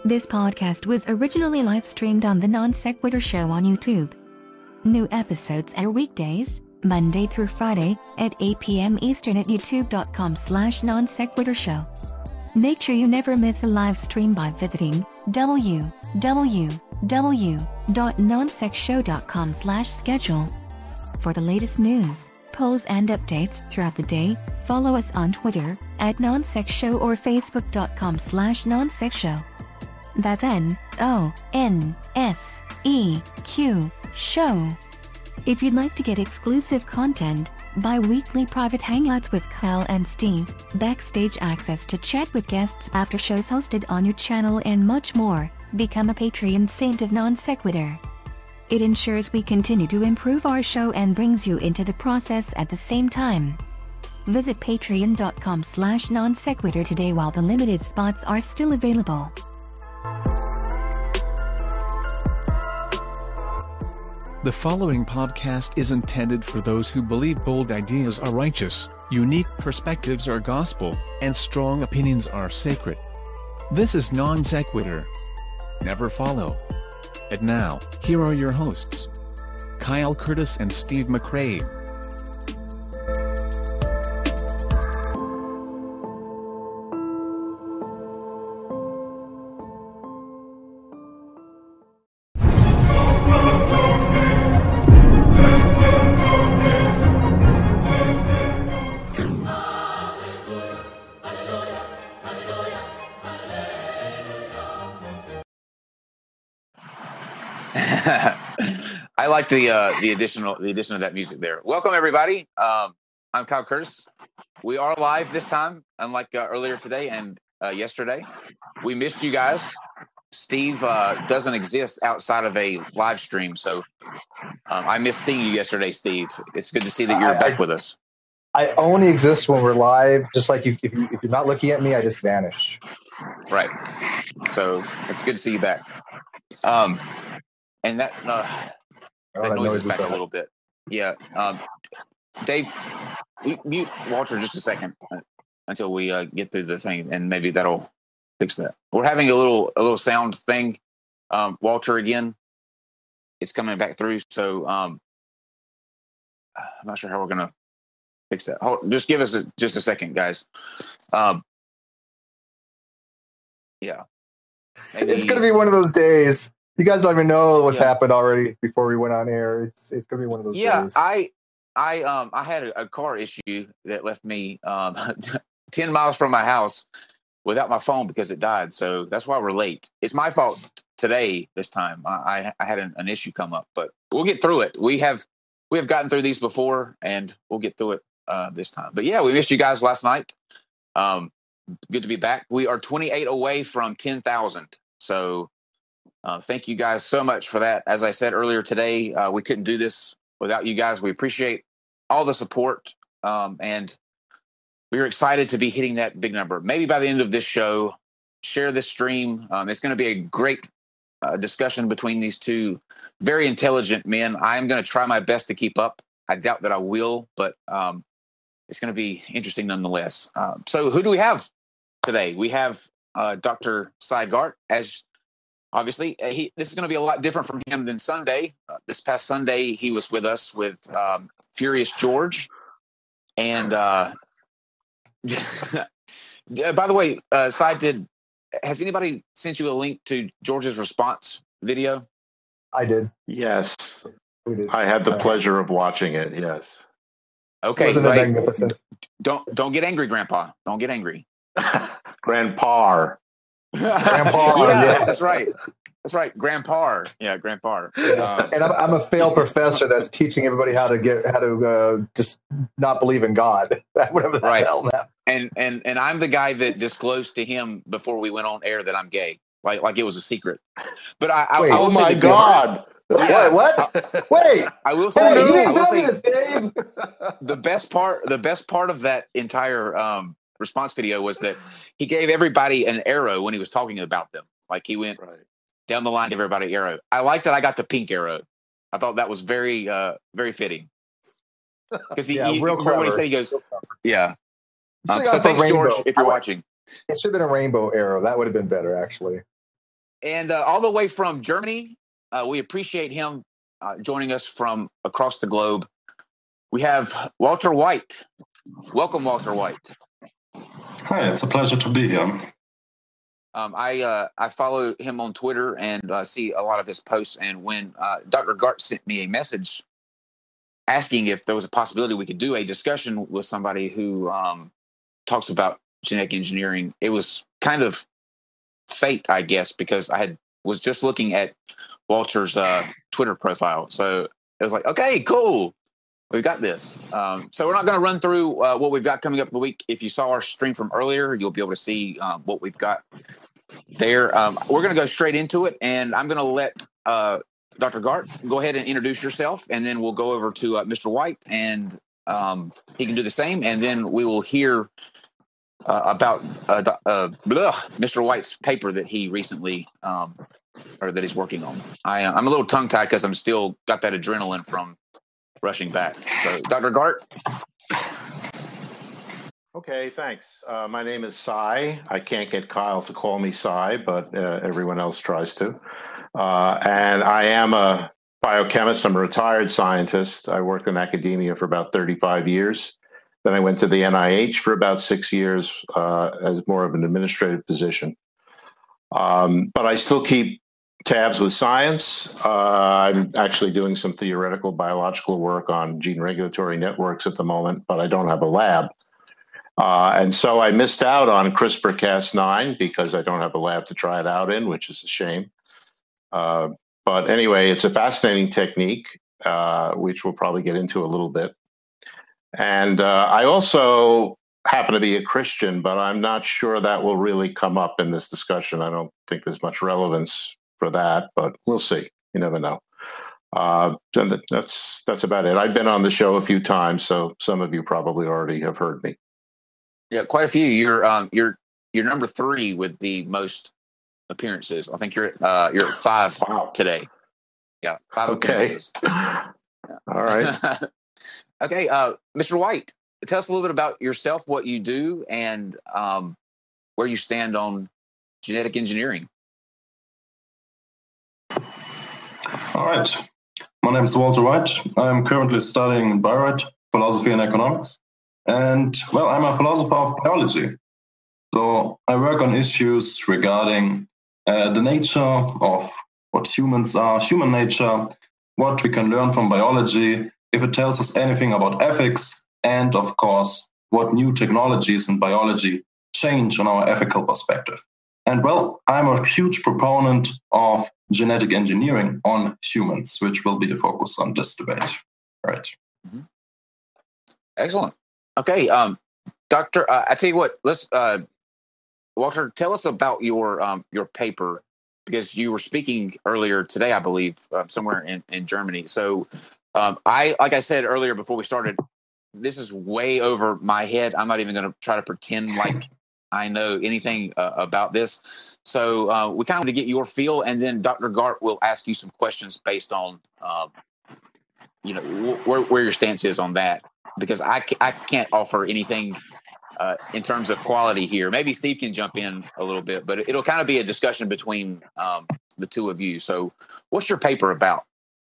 This podcast was originally live streamed on the Non Sequitur Show on YouTube. New episodes air weekdays, Monday through Friday, at 8 p.m. Eastern at youtube.com/Non Sequitur Show. Make sure you never miss a live stream by visiting www.nonsexshow.com/schedule. For the latest news, polls and updates throughout the day, follow us on Twitter at NonSexShow or Facebook.com/NonSexShow. That's NONSEQ Show. If you'd like to get exclusive content, bi-weekly private hangouts with Kyle and Steve, backstage access to chat with guests after shows hosted on your channel, and much more, become a Patreon saint of Non Sequitur. It ensures we continue to improve our show and brings you into the process at the same time. Visit patreon.com/nonsequitur today while the limited spots are still available. The following podcast is intended for those who believe bold ideas are righteous, unique perspectives are gospel, and strong opinions are sacred. This is Non Sequitur. Never follow. And now, here are your hosts, Kyle Curtis and Steve McCrae. I like the addition of that music there. Welcome everybody. I'm Kyle Curtis. We are live this time, unlike earlier today and yesterday. We missed you guys. Steve doesn't exist outside of a live stream, so I missed seeing you yesterday, Steve. It's good to see that you're back with us. I only exist when we're live. Just like if you're not looking at me, I just vanish. Right. So it's good to see you back. And that noise is back a little bit. Yeah. Dave, mute Walter just a second until we get through the thing, and maybe that'll fix that. We're having a little sound thing. Walter, again, it's coming back through, so I'm not sure how we're going to fix that. Just give us just a second, guys. Yeah. Maybe, it's going to be one of those days. You guys don't even know what's happened already before we went on air. It's going to be one of those days. Yeah, I had a car issue that left me 10 miles from my house without my phone because it died. So that's why we're late. It's my fault today. This time I had an issue come up, but we'll get through it. We have gotten through these before, and we'll get through it this time. But yeah, we missed you guys last night. Good to be back. We are 28 away from 10,000. So. Thank you guys so much for that. As I said earlier today, we couldn't do this without you guys. We appreciate all the support, and we're excited to be hitting that big number. Maybe by the end of this show, share this stream. It's going to be a great discussion between these two very intelligent men. I am going to try my best to keep up. I doubt that I will, but it's going to be interesting nonetheless. So who do we have today? We have Dr. Cy Gart, as obviously, this is going to be a lot different from him than Sunday. This past Sunday, he was with us with Furious George. And by the way, Cy, has anybody sent you a link to George's response video? I did. Yes. We did. I had the pleasure of watching it, yes. Okay, Wasn't it magnificent? Don't get angry, Grandpa. Don't get angry. Grandpa. Grandpa, yeah. That's right, Grandpa. Yeah, Grandpa. And I'm a failed professor that's teaching everybody how to just not believe in God. Whatever the hell that. And I'm the guy that disclosed to him before we went on air that I'm gay, like it was a secret. But Wait, oh my God! Yeah. What? Wait! I will say, this, Dave. the best part of that entire response video was that he gave everybody an arrow when he was talking about them. Like he went down the line, give everybody arrow. I like that I got the pink arrow. I thought that was very, very fitting. Because he remember when he said, he goes, yeah. So thanks, George, if you're watching. It should have been a rainbow arrow. That would have been better, actually. And all the way from Germany, we appreciate him joining us from across the globe. We have Walter White. Welcome, Walter White. Hi, it's a pleasure to be here. I follow him on Twitter and see a lot of his posts. And when Dr. Gart sent me a message asking if there was a possibility we could do a discussion with somebody who talks about genetic engineering, it was kind of fate, I guess, because I was just looking at Walter's Twitter profile. So it was like, okay, cool. We've got this. So we're not going to run through what we've got coming up in the week. If you saw our stream from earlier, you'll be able to see what we've got there. We're going to go straight into it, and I'm going to let Dr. Gart go ahead and introduce yourself, and then we'll go over to Mr. White, and he can do the same, and then we will hear about Mr. White's paper that he recently or that he's working on. I'm a little tongue-tied because I'm still got that adrenaline from rushing back. So, Dr. Gart? Okay, thanks. My name is Cy. I can't get Kyle to call me Cy, but everyone else tries to. And I am a biochemist. I'm a retired scientist. I worked in academia for about 35 years. Then I went to the NIH for about 6 years as more of an administrative position. But I still keep tabs with science. I'm actually doing some theoretical biological work on gene regulatory networks at the moment, but I don't have a lab. And so I missed out on CRISPR-Cas9 because I don't have a lab to try it out in, which is a shame. But anyway, it's a fascinating technique, which we'll probably get into a little bit. And I also happen to be a Christian, but I'm not sure that will really come up in this discussion. I don't think there's much relevance for that, but we'll see. You never know. And that's about it. I've been on the show a few times, so some of you probably already have heard me. Yeah, quite a few. You're number 3 with the most appearances. I think you're at 5 today. Yeah, 5 appearances. Yeah. All right. Okay, Mr. White, tell us a little bit about yourself, what you do, and where you stand on genetic engineering. All right. My name is Walter White. I'm currently studying in Bayreuth, philosophy and economics. And, well, I'm a philosopher of biology. So I work on issues regarding the nature of what humans are, human nature, what we can learn from biology, if it tells us anything about ethics, and, of course, what new technologies in biology change on our ethical perspective. And, well, I'm a huge proponent of genetic engineering on humans, which will be the focus on this debate. Right. Mm-hmm. Excellent. Okay, Doctor, I tell you what, let's, Walter, tell us about your paper, because you were speaking earlier today, I believe, somewhere in Germany. So like I said earlier before we started, this is way over my head. I'm not even going to try to pretend like I know anything about this. So we kind of want to get your feel, and then Dr. Gart will ask you some questions based on, where your stance is on that, because I can't offer anything in terms of quality here. Maybe Steve can jump in a little bit, but it'll kind of be a discussion between the two of you. So what's your paper about?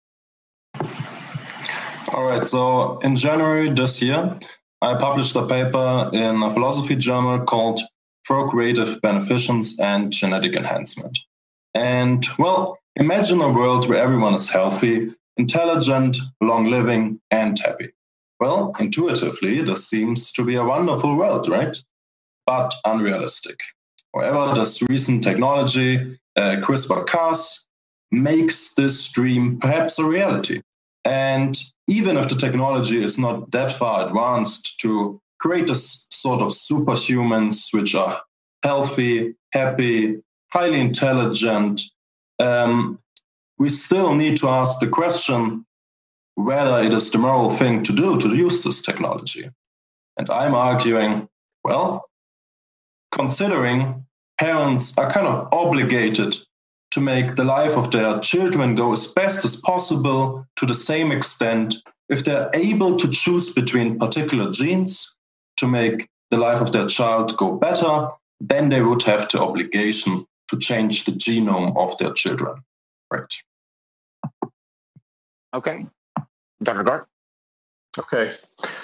All right. So in January this year, I published a paper in a philosophy journal called Procreative Beneficence and Genetic Enhancement. And, well, imagine a world where everyone is healthy, intelligent, long-living, and happy. Well, intuitively, this seems to be a wonderful world, right? But unrealistic. However, this recent technology, CRISPR-Cas, makes this dream perhaps a reality. And even if the technology is not that far advanced to create this sort of superhumans which are healthy, happy, highly intelligent, we still need to ask the question whether it is the moral thing to do to use this technology. And I'm arguing, well, considering parents are kind of obligated to make the life of their children go as best as possible to the same extent, if they're able to choose between particular genes to make the life of their child go better, then they would have the obligation to change the genome of their children. Right. Okay. Dr. Gart? Okay.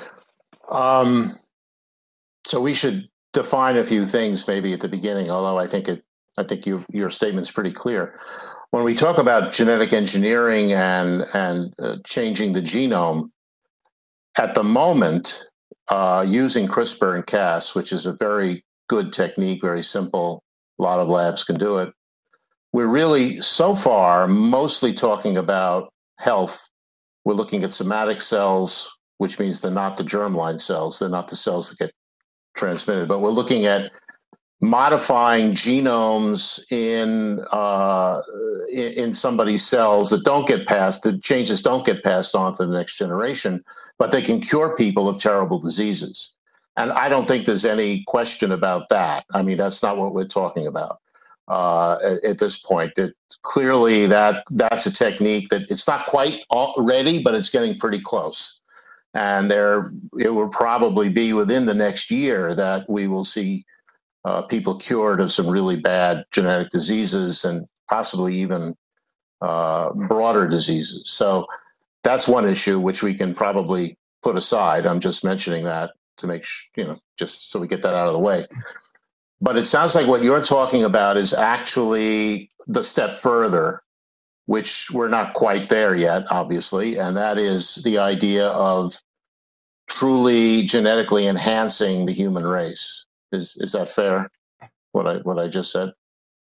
So we should define a few things maybe at the beginning, although I think your statement's pretty clear. When we talk about genetic engineering and changing the genome, at the moment, using CRISPR and Cas, which is a very good technique, very simple, a lot of labs can do it, we're really, so far, mostly talking about health. We're looking at somatic cells, which means they're not the germline cells. They're not the cells that get transmitted. But we're looking at modifying genomes in somebody's cells that don't get passed, the changes don't get passed on to the next generation, but they can cure people of terrible diseases. And I don't think there's any question about that. I mean, that's not what we're talking about at this point. Clearly, that's a technique that it's not quite ready, but it's getting pretty close. And it will probably be within the next year that we will see people cured of some really bad genetic diseases and possibly even broader diseases. So that's one issue which we can probably put aside. I'm just mentioning that to make just so we get that out of the way. But it sounds like what you're talking about is actually the step further, which we're not quite there yet, obviously, and that is the idea of truly genetically enhancing the human race. Is that fair? What I just said?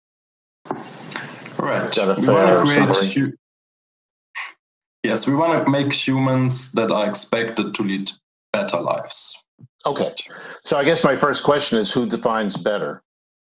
Right. Is that a fair summary? Yes, we want to make humans that are expected to lead better lives. Okay. So I guess my first question is, who defines better?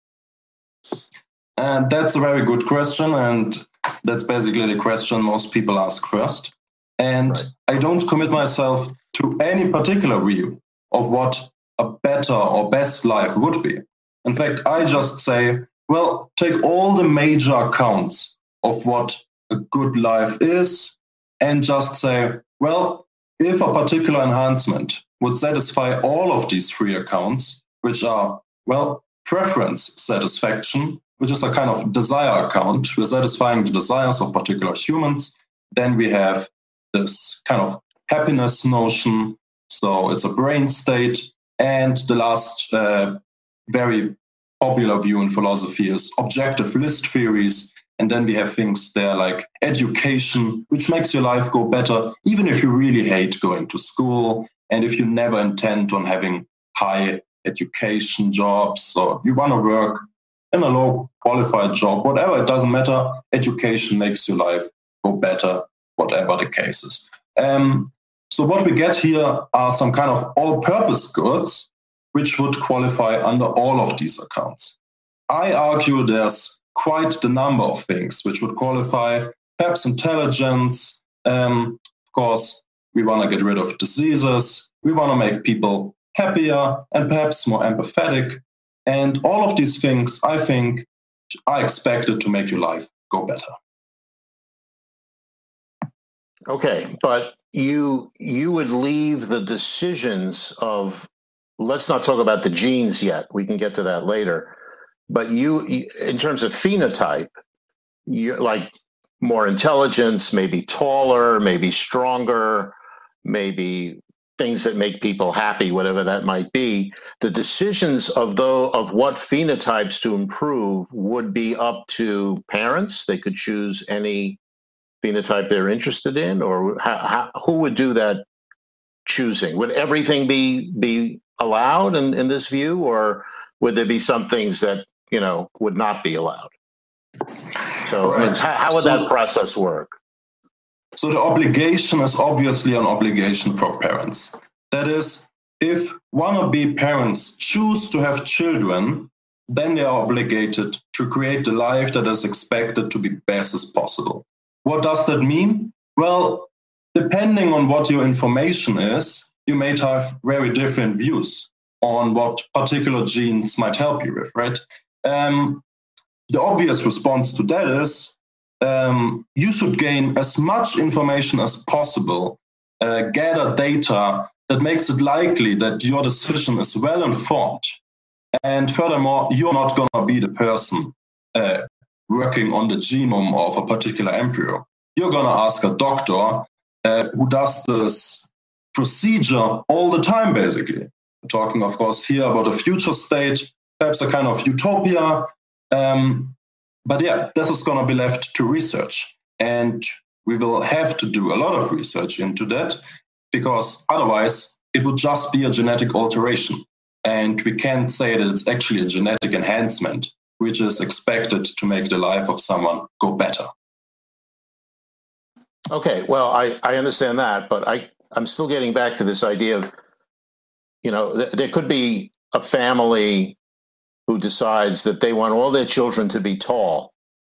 And that's a very good question, and that's basically the question most people ask first. And right. I don't commit myself to any particular view of what a better or best life would be. In fact, I just say, well, take all the major accounts of what a good life is and just say, well, if a particular enhancement would satisfy all of these three accounts, which are, well, preference satisfaction, which is a kind of desire account, we're satisfying the desires of particular humans, then we have this kind of happiness notion. So it's a brain state. And the last very popular view in philosophy is objective list theories. And then we have things there like education, which makes your life go better, even if you really hate going to school and if you never intend on having high education jobs or you want to work in a low qualified job, whatever, it doesn't matter. Education makes your life go better, whatever the case is. So what we get here are some kind of all-purpose goods, which would qualify under all of these accounts. I argue there's quite the number of things which would qualify, perhaps intelligence. Of course, we want to get rid of diseases. We want to make people happier and perhaps more empathetic. And all of these things, I think, are expected to make your life go better. Okay, but you would leave the decisions of, let's not talk about the genes yet. We can get to that later. But you in terms of phenotype, you're like more intelligence, maybe taller, maybe stronger, maybe things that make people happy, whatever that might be. The decisions of what phenotypes to improve would be up to parents. They could choose any phenotype they're interested in, or who would do that choosing? Would everything be allowed in this view, or would there be some things that would not be allowed? So right. How would that process work? So the obligation is obviously an obligation for parents. That is, if wannabe parents choose to have children, then they are obligated to create the life that is expected to be best as possible. What does that mean? Well, depending on what your information is, you may have very different views on what particular genes might help you with, right? The obvious response to that is you should gain as much information as possible, gather data that makes it likely that your decision is well informed. And furthermore, you're not going to be the person working on the genome of a particular embryo. You're going to ask a doctor who does this procedure all the time, basically. We're talking, of course, here about a future state, perhaps a kind of utopia. But yeah, this is going to be left to research. And we will have to do a lot of research into that, because otherwise it would just be a genetic alteration. And we can't say that it's actually a genetic enhancement, which is expected to make the life of someone go better. Okay, well, I understand that, but I'm still getting back to this idea of, there could be a family who decides that they want all their children to be tall.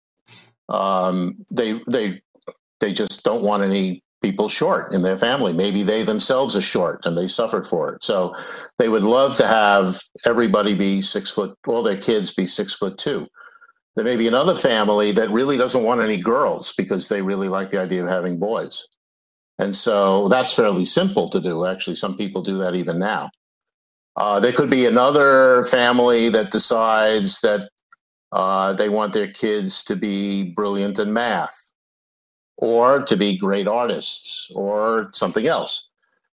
They just don't want any people short in their family. Maybe they themselves are short and they suffered for it. So they would love to have everybody be 6 foot, all their kids be 6'2". There may be another family that really doesn't want any girls because they really like the idea of having boys. And so that's fairly simple to do. Actually, some people do that even now. There could be another family that decides that they want their kids to be brilliant in math, or to be great artists, or something else.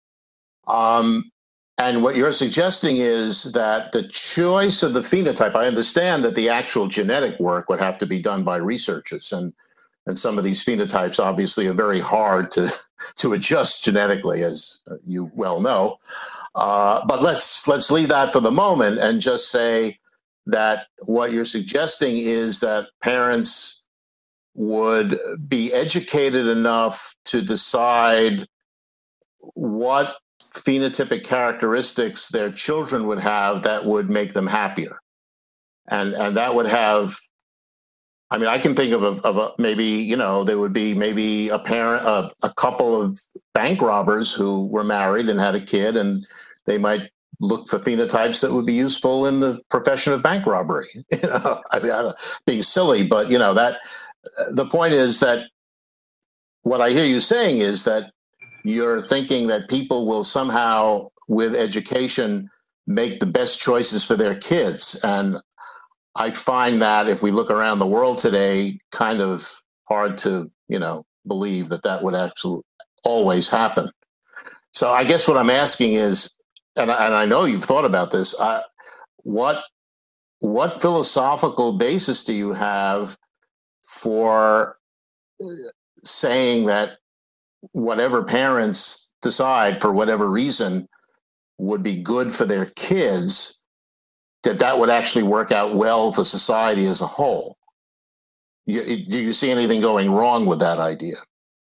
And what you're suggesting is that the choice of the phenotype, I understand that the actual genetic work would have to be done by researchers, and some of these phenotypes obviously are very hard to adjust genetically, as you well know. But let's leave that for the moment and just say that what you're suggesting is that parents would be educated enough to decide what phenotypic characteristics their children would have that would make them happier. And that would have, I mean, I can think of a maybe, there would be maybe a parent, a couple of bank robbers who were married and had a kid, and they might look for phenotypes that would be useful in the profession of bank robbery. I mean, being silly, but that the point is that what I hear you saying is that you're thinking that people will somehow, with education, make the best choices for their kids. And I find that if we look around the world today, kind of hard to, believe that would actually always happen. So I guess what I'm asking is, and I know you've thought about this, what philosophical basis do you have for saying that whatever parents decide for whatever reason would be good for their kids, that would actually work out well for society as a whole? Do you see anything going wrong with that idea?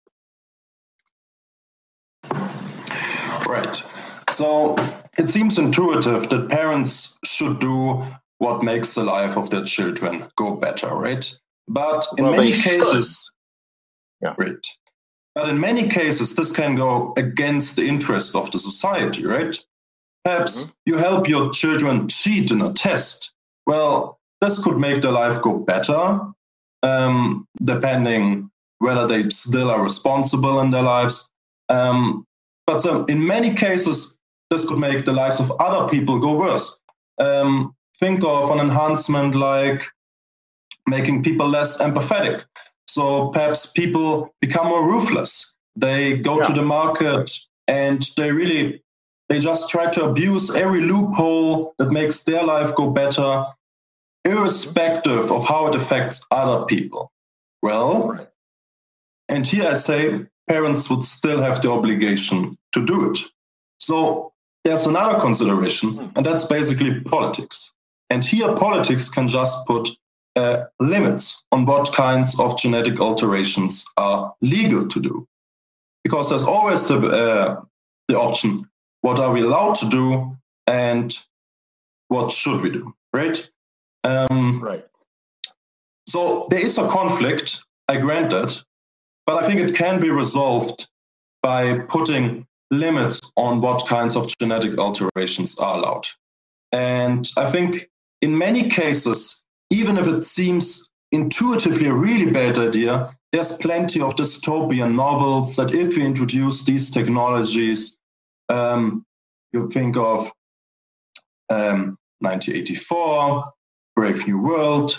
Right. So it seems intuitive that parents should do what makes the life of their children go better, right? But in many cases, right. But in many cases, this can go against the interest of the society, right? Perhaps you help your children cheat in a test. Well, this could make their life go better, depending whether they still are responsible in their lives. But in many cases, this could make the lives of other people go worse. Think of an enhancement like making people less empathetic. So perhaps people become more ruthless. They go to the market and they just try to abuse every loophole that makes their life go better, irrespective of how it affects other people. Well, and here I say parents would still have the obligation to do it. So there's another consideration, and that's basically politics. And here politics can just put limits on what kinds of genetic alterations are legal to do. Because there's always the option, what are we allowed to do and what should we do, right? Right. So there is a conflict, I grant that, but I think it can be resolved by putting limits on what kinds of genetic alterations are allowed. And I think in many cases, even if it seems intuitively a really bad idea, there's plenty of dystopian novels that if you introduce these technologies, you think of 1984, Brave New World,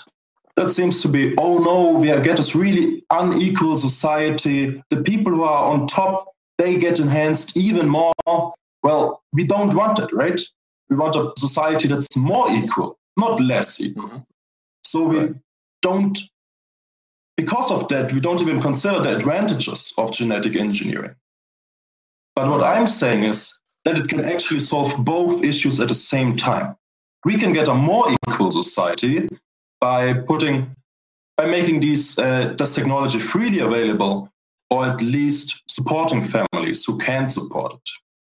that seems to be, oh no, we get this really unequal society. The people who are on top, they get enhanced even more. Well, we don't want it, right? We want a society that's more equal, not less equal. So we don't, because of that, we don't even consider the advantages of genetic engineering. But what I'm saying is that it can actually solve both issues at the same time. We can get a more equal society by making this technology freely available, or at least supporting families who can support it.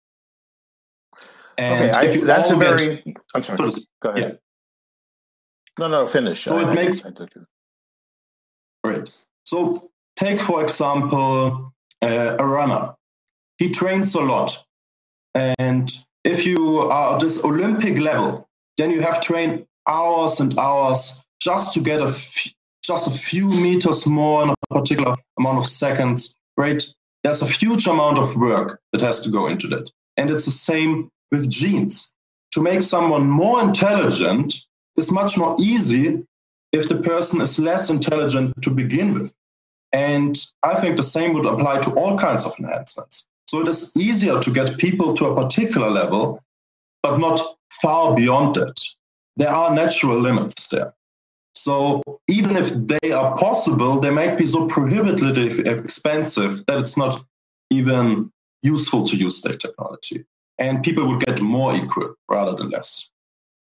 And okay, that's a very. I'm sorry. Go ahead. Yeah. No, finish. So it makes. Right. So take, for example, a runner. He trains a lot, and if you are at this Olympic level, then you have trained hours and hours just to get just a few meters more in a particular amount of seconds, right? There's a huge amount of work that has to go into that. And it's the same with genes. To make someone more intelligent is much more easy if the person is less intelligent to begin with. And I think the same would apply to all kinds of enhancements. So it is easier to get people to a particular level, but not far beyond it. There are natural limits there. So even if they are possible, they might be so prohibitively expensive that it's not even useful to use that technology. And people would get more equal rather than less.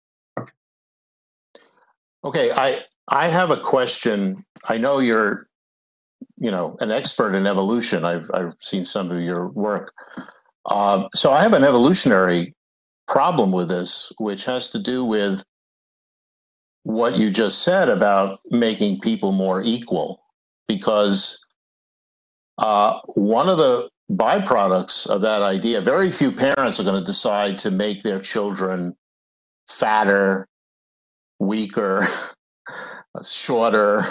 Okay, I have a question. I know you're, an expert in evolution. I've seen some of your work. So I have an evolutionary problem with this, which has to do with what you just said about making people more equal, because one of the byproducts of that idea, very few parents are going to decide to make their children fatter, weaker, shorter,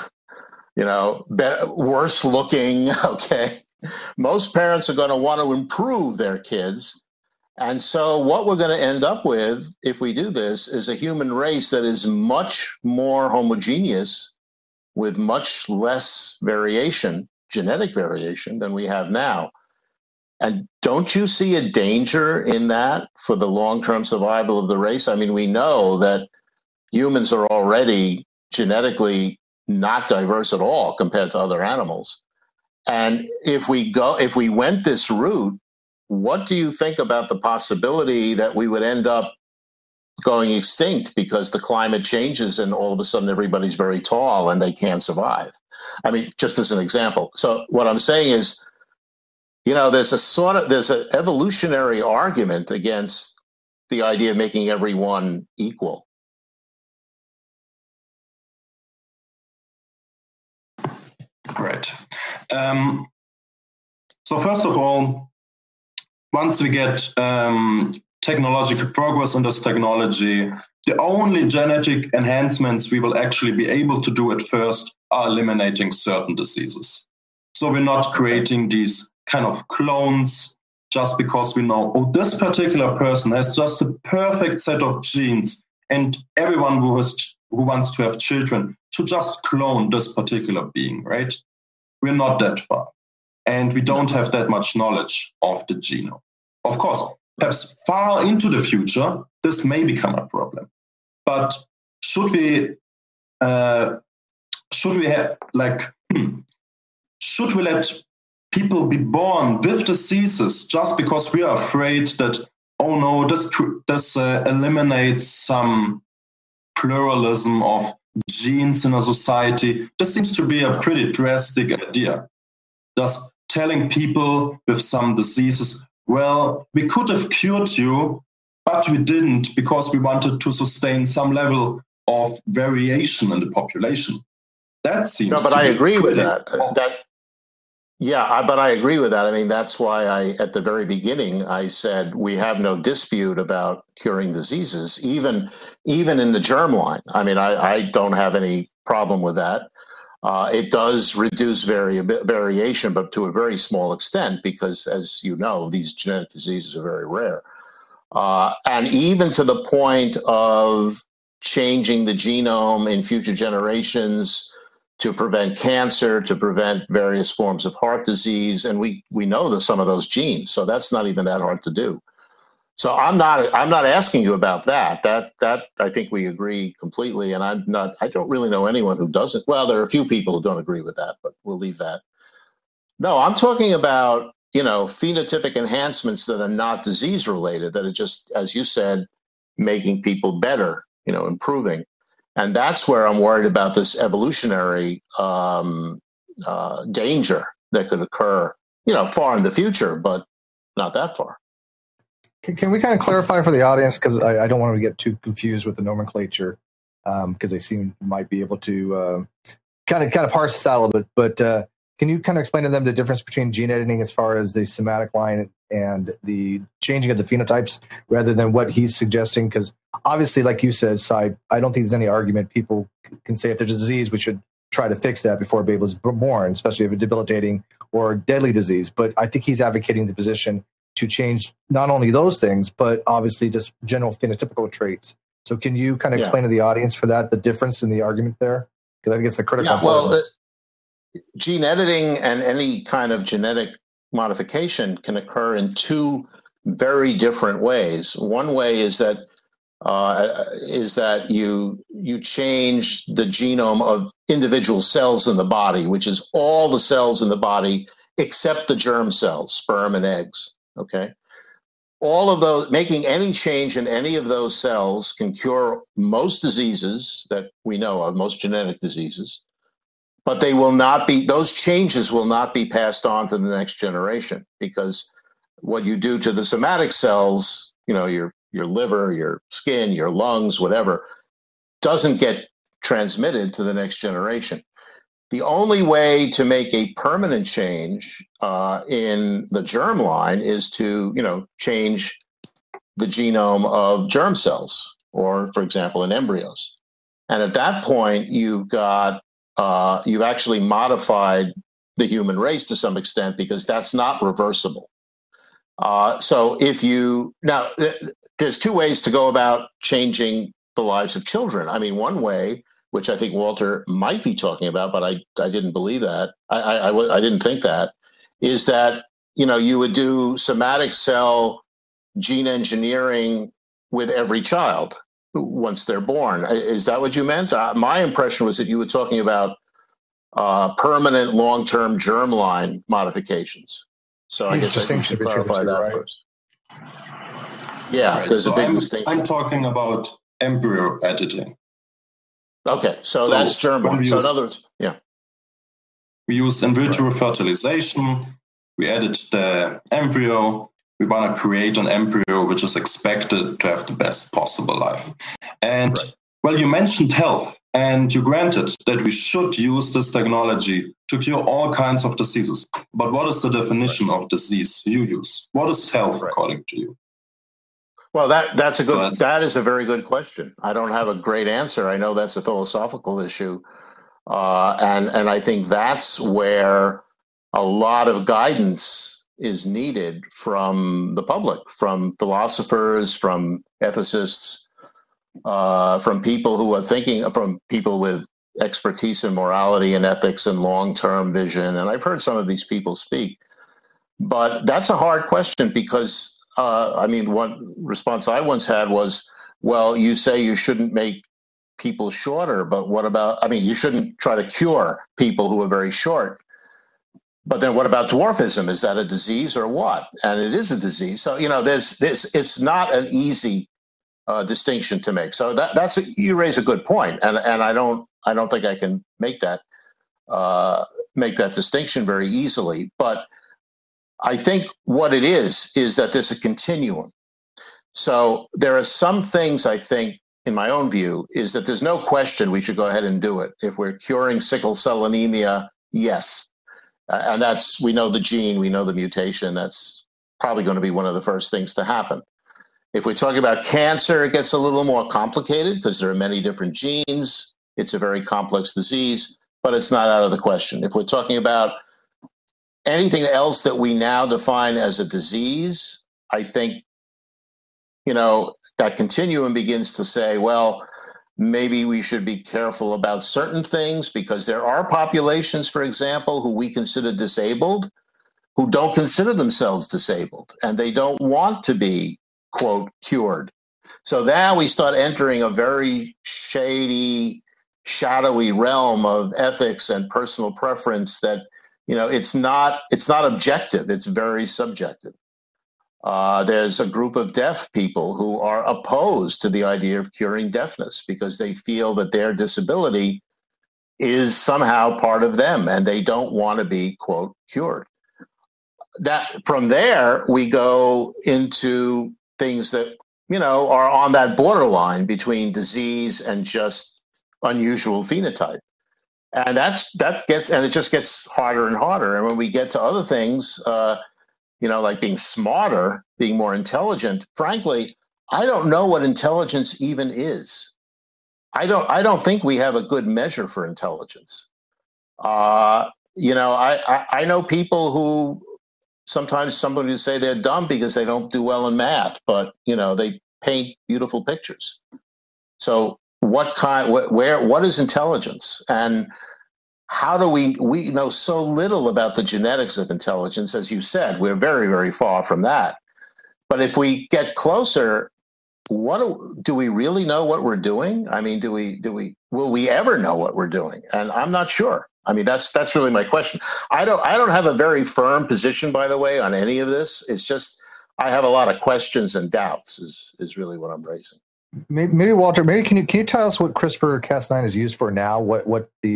worse looking. Okay. Most parents are going to want to improve their kids. And so what we're going to end up with, if we do this, is a human race that is much more homogeneous with much less variation, genetic variation, than we have now. And don't you see a danger in that for the long-term survival of the race? I mean, we know that humans are already genetically not diverse at all compared to other animals. And if we went this route, what do you think about the possibility that we would end up going extinct because the climate changes and all of a sudden everybody's very tall and they can't survive? I mean, just as an example. So what I'm saying is, there's an evolutionary argument against the idea of making everyone equal. Right. So first of all, once we get technological progress in this technology, the only genetic enhancements we will actually be able to do at first are eliminating certain diseases. So we're not creating these kind of clones just because we know, this particular person has just a perfect set of genes, and everyone who wants to have children should just clone this particular being, right? We're not that far. And we don't have that much knowledge of the genome. Of course, perhaps far into the future, this may become a problem. But should we let people be born with diseases just because we are afraid that, this eliminates some pluralism of genes in a society? This seems to be a pretty drastic idea. Just telling people with some diseases, well, we could have cured you, but we didn't because we wanted to sustain some level of variation in the population. That seems. No, but I agree with that. But I agree with that. I mean, that's why at the very beginning, I said we have no dispute about curing diseases, even in the germline. I mean, I don't have any problem with that. It does reduce variation, but to a very small extent, because, as you know, these genetic diseases are very rare. And even to the point of changing the genome in future generations to prevent cancer, to prevent various forms of heart disease. And we know that some of those genes, so that's not even that hard to do. So I'm not asking you about that. That I think we agree completely. And I don't really know anyone who doesn't. Well, there are a few people who don't agree with that, but we'll leave that. No, I'm talking about, phenotypic enhancements that are not disease related, that are just, as you said, making people better, improving. And that's where I'm worried about this evolutionary danger that could occur, far in the future, but not that far. Can we kind of clarify for the audience, because I don't want to get too confused with the nomenclature, because they might be able to kind of parse this out a little bit. But can you kind of explain to them the difference between gene editing as far as the somatic line and the changing of the phenotypes, rather than what he's suggesting? Because obviously, like you said, Cy, I don't think there's any argument. People can say if there's a disease, we should try to fix that before a baby is born, especially if it's debilitating or deadly disease. But I think he's advocating the position to change not only those things, but obviously just general phenotypical traits. So can you kind of explain to the audience for that, the difference in the argument there? Because I think it's a critical point. Gene editing and any kind of genetic modification can occur in two very different ways. One way is that you change the genome of individual cells in the body, which is all the cells in the body except the germ cells, sperm and eggs. Okay. All of those, making any change in any of those cells can cure most diseases that we know of, most genetic diseases, but those changes will not be passed on to the next generation, because what you do to the somatic cells, your liver, your skin, your lungs, whatever, doesn't get transmitted to the next generation. The only way to make a permanent change in the germline is to, change the genome of germ cells, or, for example, in embryos. And at that point, you've actually modified the human race to some extent, because that's not reversible. So there's two ways to go about changing the lives of children. I mean, one way, which I think Walter might be talking about, but I didn't believe that. I didn't think that, is that, you would do somatic cell gene engineering with every child once they're born. Is that what you meant? My impression was that you were talking about permanent long-term germline modifications. So I guess I think should clarify that first. Yeah, right. There's a big distinction. I'm talking about embryo editing. Okay, so that's germline. So in other words, we use in vitro fertilization. We edit the embryo. We want to create an embryo which is expected to have the best possible life. And well, you mentioned health, and you granted that we should use this technology to cure all kinds of diseases. But what is the definition of disease you use? What is health according to you? Well, that is a very good question. I don't have a great answer. I know that's a philosophical issue. And I think that's where a lot of guidance is needed from the public, from philosophers, from ethicists, from people who are thinking, from people with expertise in morality and ethics and long-term vision. And I've heard some of these people speak. But that's a hard question, because one response I once had was, well, you say you shouldn't make people shorter, but what about, you shouldn't try to cure people who are very short. But then what about dwarfism? Is that a disease or what? And it is a disease. So, it's not an easy distinction to make. So you raise a good point. And I don't think I can make that distinction very easily. But I think what it is that there's a continuum. So there are some things, I think, in my own view, is that there's no question we should go ahead and do it. If we're curing sickle cell anemia, yes. And we know the gene, we know the mutation. That's probably going to be one of the first things to happen. If we're talking about cancer, it gets a little more complicated because there are many different genes. It's a very complex disease, but it's not out of the question. If we're talking about anything else that we now define as a disease, I think, that continuum begins to say, well, maybe we should be careful about certain things, because there are populations, for example, who we consider disabled, who don't consider themselves disabled, and they don't want to be, quote, cured. So now we start entering a very shady, shadowy realm of ethics and personal preference that, it's not objective. It's very subjective. There's a group of deaf people who are opposed to the idea of curing deafness because they feel that their disability is somehow part of them and they don't want to be, quote, cured. That from there, we go into things that, are on that borderline between disease and just unusual phenotype. And it just gets harder and harder. And when we get to other things, like being smarter, being more intelligent, frankly, I don't know what intelligence even is. I don't think we have a good measure for intelligence. I know people who sometimes somebody would say they're dumb because they don't do well in math, but they paint beautiful pictures. So what is intelligence? And how do we know so little about the genetics of intelligence? As you said, we're very, very far from that. But if we get closer, do we really know what we're doing? I mean, will we ever know what we're doing? And I'm not sure. I mean, that's really my question. I don't have a very firm position, by the way, on any of this. It's just I have a lot of questions and doubts is really what I'm raising. Maybe Walter, can you tell us what CRISPR-Cas9 is used for now? What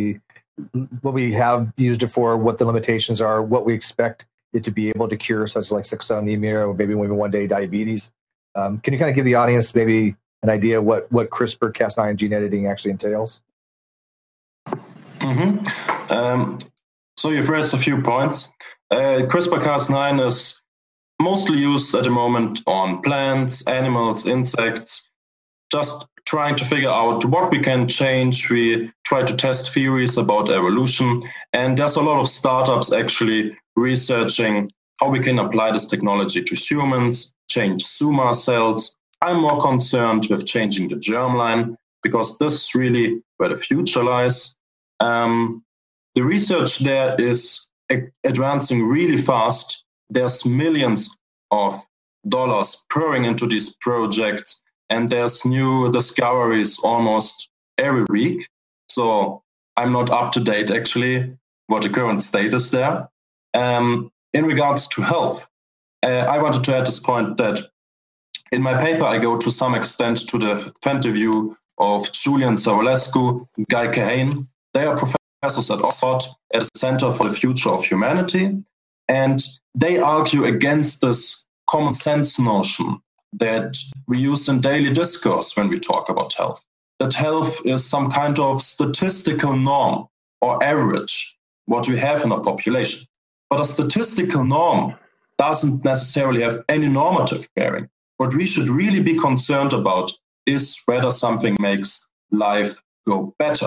we have used it for, what the limitations are, what we expect it to be able to cure, such as like sickle cell anemia or maybe one day diabetes. Can you kind of give the audience maybe an idea what CRISPR-Cas9 gene editing actually entails? Mm-hmm. So you've raised a few points. CRISPR-Cas9 is mostly used at the moment on plants, animals, insects, just trying to figure out what we can change. We try to test theories about evolution, and there's a lot of startups actually researching how we can apply this technology to humans, change soma cells. I'm more concerned with changing the germline because this is really where the future lies. The research there is advancing really fast. There's millions of dollars pouring into these projects, and there's new discoveries almost every week. So I'm not up to date, actually, what the current state is there. In regards to health, I wanted to add this point that in my paper, I go to some extent to the point of view of Julian Savulescu, Guy Kahane. They are professors at Oxford at the Center for the Future of Humanity, and they argue against this common sense notion that we use in daily discourse when we talk about health, that health is some kind of statistical norm or average, what we have in a population. But a statistical norm doesn't necessarily have any normative bearing. What we should really be concerned about is whether something makes life go better.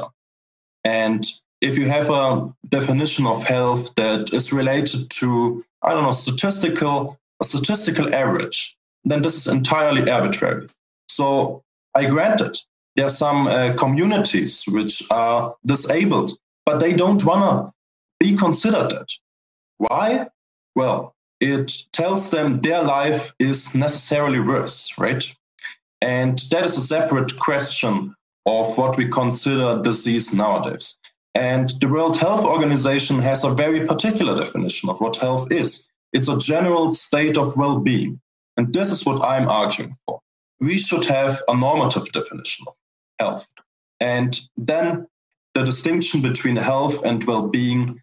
And if you have a definition of health that is related to, a statistical average, then this is entirely arbitrary. So I grant it. There are some communities which are disabled, but they don't want to be considered that. Why? Well, it tells them their life is necessarily worse, right? And that is a separate question of what we consider disease nowadays. And the World Health Organization has a very particular definition of what health is. It's a general state of well-being. And this is what I'm arguing for. We should have a normative definition of health. And then the distinction between health and well-being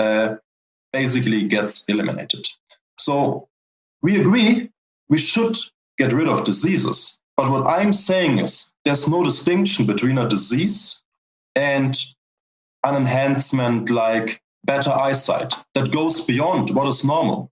basically gets eliminated. So we agree we should get rid of diseases. But what I'm saying is there's no distinction between a disease and an enhancement like better eyesight that goes beyond what is normal.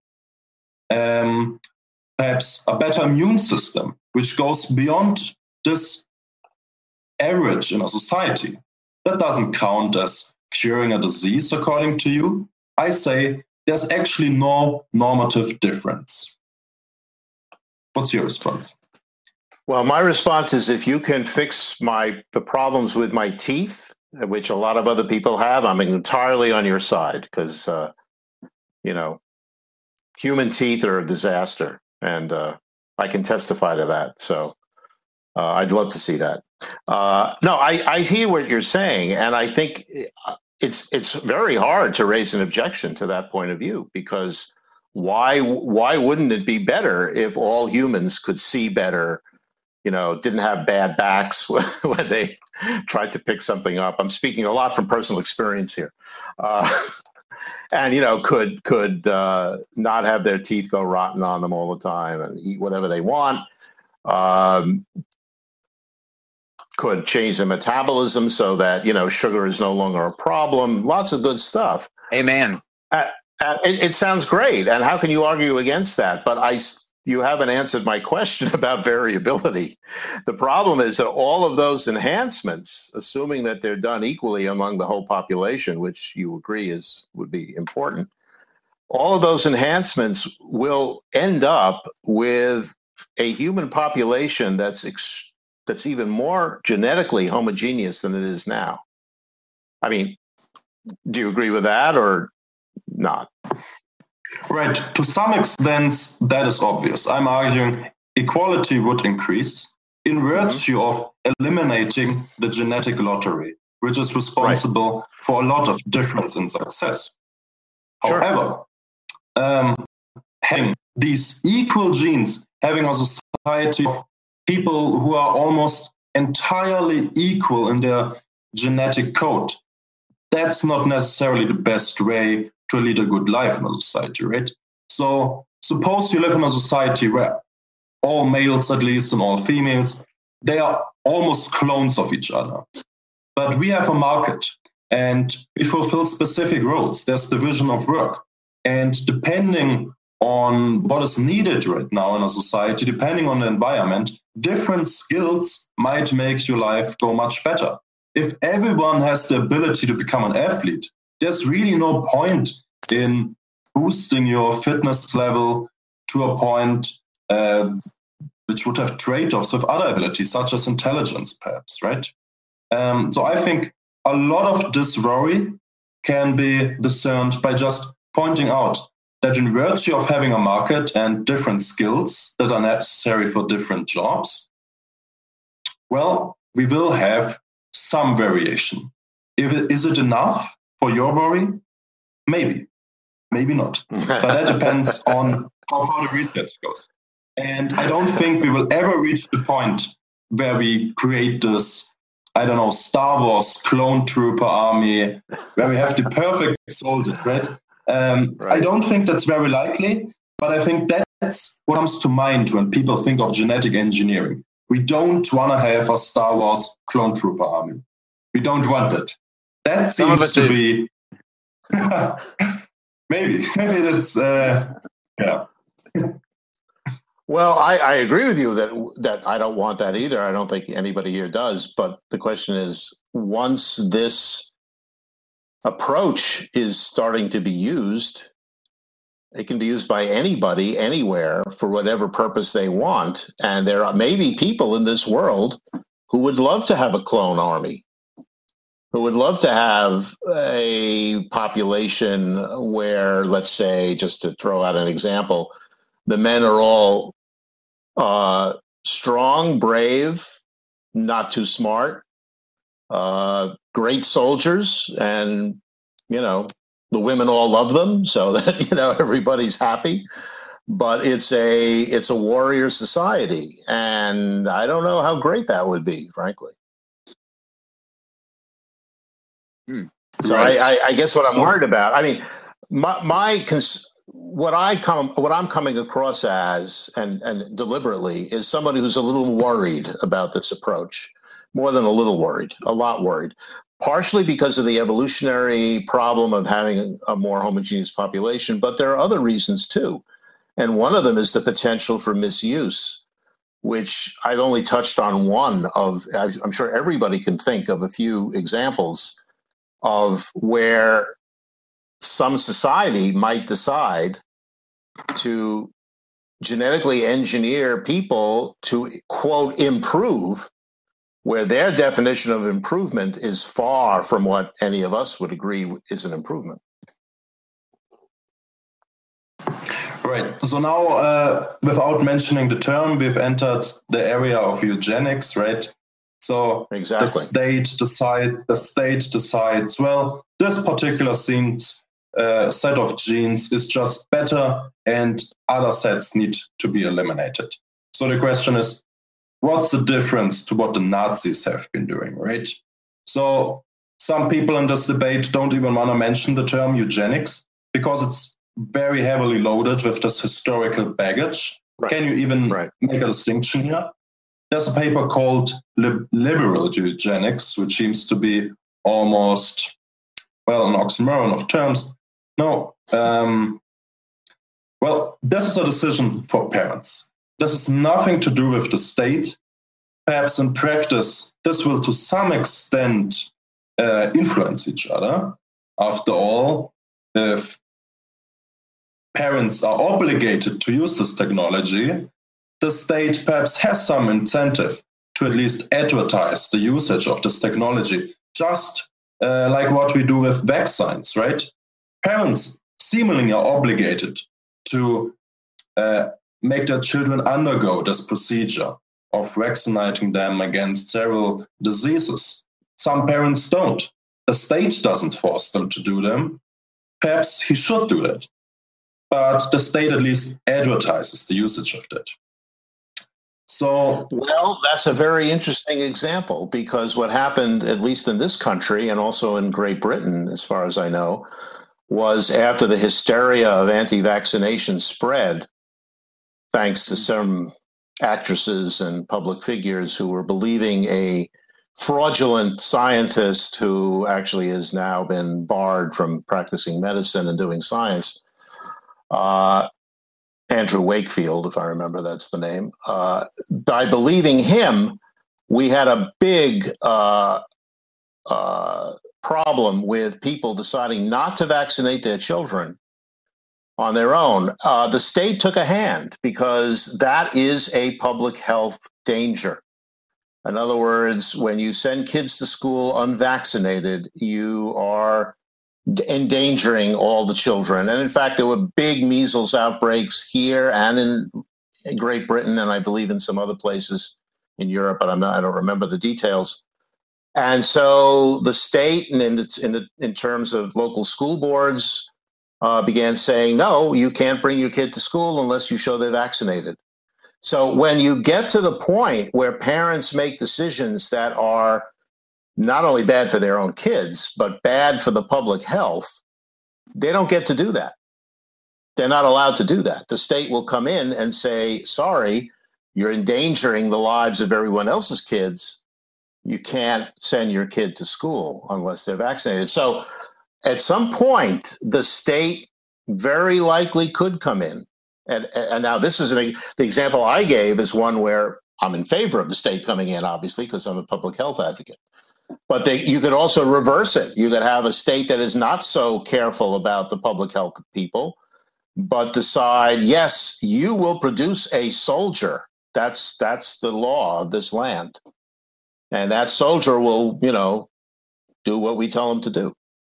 Perhaps a better immune system, which goes beyond this average in a society. That doesn't count as curing a disease, according to you. I say there's actually no normative difference. What's your response? Well, my response is if you can fix the problems with my teeth, which a lot of other people have, I'm entirely on your side because, human teeth are a disaster, and I can testify to that. So I'd love to see that. No, I hear what you're saying, and I think it's very hard to raise an objection to that point of view, because why wouldn't it be better if all humans could see better, didn't have bad backs when they tried to pick something up? I'm speaking a lot from personal experience here. And, could not have their teeth go rotten on them all the time and eat whatever they want. Could change their metabolism so that, sugar is no longer a problem. Lots of good stuff. Amen. It sounds great. And how can you argue against that? But you haven't answered my question about variability. The problem is that all of those enhancements, assuming that they're done equally among the whole population, which you agree would be important, all of those enhancements will end up with a human population that's even more genetically homogeneous than it is now. I mean, do you agree with that or not? Right. To some extent, that is obvious. I'm arguing equality would increase in virtue of eliminating the genetic lottery, which is responsible for a lot of difference in success. Sure. However, having these equal genes, having a society of people who are almost entirely equal in their genetic code, that's not necessarily the best way to lead a good life in a society, right? So suppose you live in a society where all males, at least, and all females, they are almost clones of each other. But we have a market and we fulfill specific roles. There's division of work. And depending on what is needed right now in a society, depending on the environment, different skills might make your life go much better. If everyone has the ability to become an athlete, there's really no point in boosting your fitness level to a point which would have trade-offs with other abilities, such as intelligence, perhaps, right? So I think a lot of this worry can be discerned by just pointing out that in virtue of having a market and different skills that are necessary for different jobs, well, we will have some variation. Is it enough for your worry? Maybe not. But that depends on how far the research goes. And I don't think we will ever reach the point where we create this, Star Wars clone trooper army, where we have the perfect soldiers, right? I don't think that's very likely, but I think that's what comes to mind when people think of genetic engineering. We don't want to have a Star Wars clone trooper army. We don't want it. That seems to be... maybe that's... yeah. Well, I agree with you that I don't want that either. I don't think anybody here does. But the question is, once this approach is starting to be used, it can be used by anybody, anywhere, for whatever purpose they want. And there are maybe people in this world who would love to have a clone army, who would love to have a population where, let's say, just to throw out an example, the men are all strong, brave, not too smart, great soldiers, and, the women all love them so that, everybody's happy. But it's a warrior society. And I don't know how great that would be, frankly. So I guess what I'm worried about, I mean, what I'm coming across as, and deliberately, is somebody who's a little worried about this approach, more than a little worried, a lot worried, partially because of the evolutionary problem of having a more homogeneous population, but there are other reasons too. And one of them is the potential for misuse, which I've only touched on one of. I'm sure everybody can think of a few examples of where some society might decide to genetically engineer people to, quote, improve, where their definition of improvement is far from what any of us would agree is an improvement. Right. So now, without mentioning the term, we've entered the area of eugenics, right? So exactly. the state decides, well, this particular set of genes is just better and other sets need to be eliminated. So the question is, what's the difference to what the Nazis have been doing, right? So some people in this debate don't even want to mention the term eugenics because it's very heavily loaded with this historical baggage. Right. Can you even make a distinction here? There's a paper called Liberal Eugenics, which seems to be almost, well, an oxymoron of terms. No. Well, this is a decision for parents. This has nothing to do with the state. Perhaps in practice, this will to some extent influence each other. After all, if parents are obligated to use this technology, the state perhaps has some incentive to at least advertise the usage of this technology, just like what we do with vaccines, right? Parents seemingly are obligated to make their children undergo this procedure of vaccinating them against several diseases. Some parents don't. The state doesn't force them to do them. Perhaps he should do that. But the state at least advertises the usage of that. So, well, that's a very interesting example, because what happened, at least in this country and also in Great Britain, as far as I know, was after the hysteria of anti-vaccination spread, thanks to some actresses and public figures who were believing a fraudulent scientist who actually has now been barred from practicing medicine and doing science, Andrew Wakefield, if I remember that's the name. By believing him, we had a big problem with people deciding not to vaccinate their children on their own. The state took a hand because that is a public health danger. In other words, when you send kids to school unvaccinated, you are endangering all the children. And in fact, there were big measles outbreaks here and in Great Britain, and I believe in some other places in Europe, but I don't remember the details. And so the state, and in terms of local school boards, began saying, no, you can't bring your kid to school unless you show they're vaccinated. So when you get to the point where parents make decisions that are not only bad for their own kids, but bad for the public health, they don't get to do that. They're not allowed to do that. The state will come in and say, sorry, you're endangering the lives of everyone else's kids. You can't send your kid to school unless they're vaccinated. So at some point, the state very likely could come in. And now this is the example I gave is one where I'm in favor of the state coming in, obviously, because I'm a public health advocate. But you could also reverse it. You could have a state that is not so careful about the public health of people, but decide, yes, you will produce a soldier. That's the law of this land. And that soldier will, do what we tell him to do.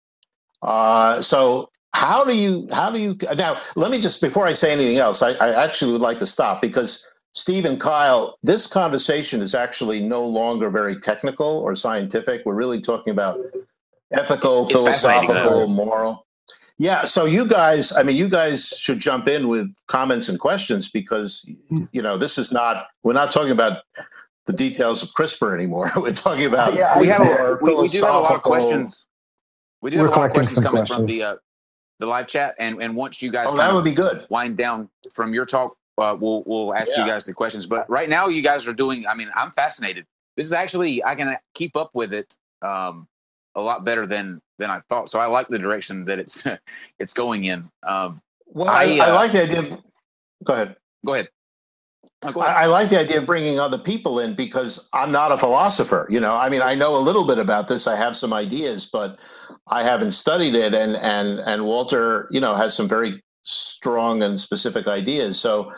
So how do you now, let me just, before I say anything else, I actually would like to stop, because Steve and Kyle, this conversation is actually no longer very technical or scientific. We're really talking about ethical, philosophical, moral. Yeah. So you guys should jump in with comments and questions, because, this is we're not talking about the details of CRISPR anymore. We're talking about, we do have a lot of questions. We do have a lot of questions coming from the live chat. And once you guys that would be good. Wind down from your talk, we'll ask you guys the questions. But right now you guys are doing, I'm fascinated. This is actually, I can keep up with it a lot better than I thought. So I like the direction that it's going in. I like the idea. Go ahead. Go ahead. I like the idea of bringing other people in, because I'm not a philosopher. I know a little bit about this. I have some ideas, but I haven't studied it. And Walter, has some very strong and specific ideas. So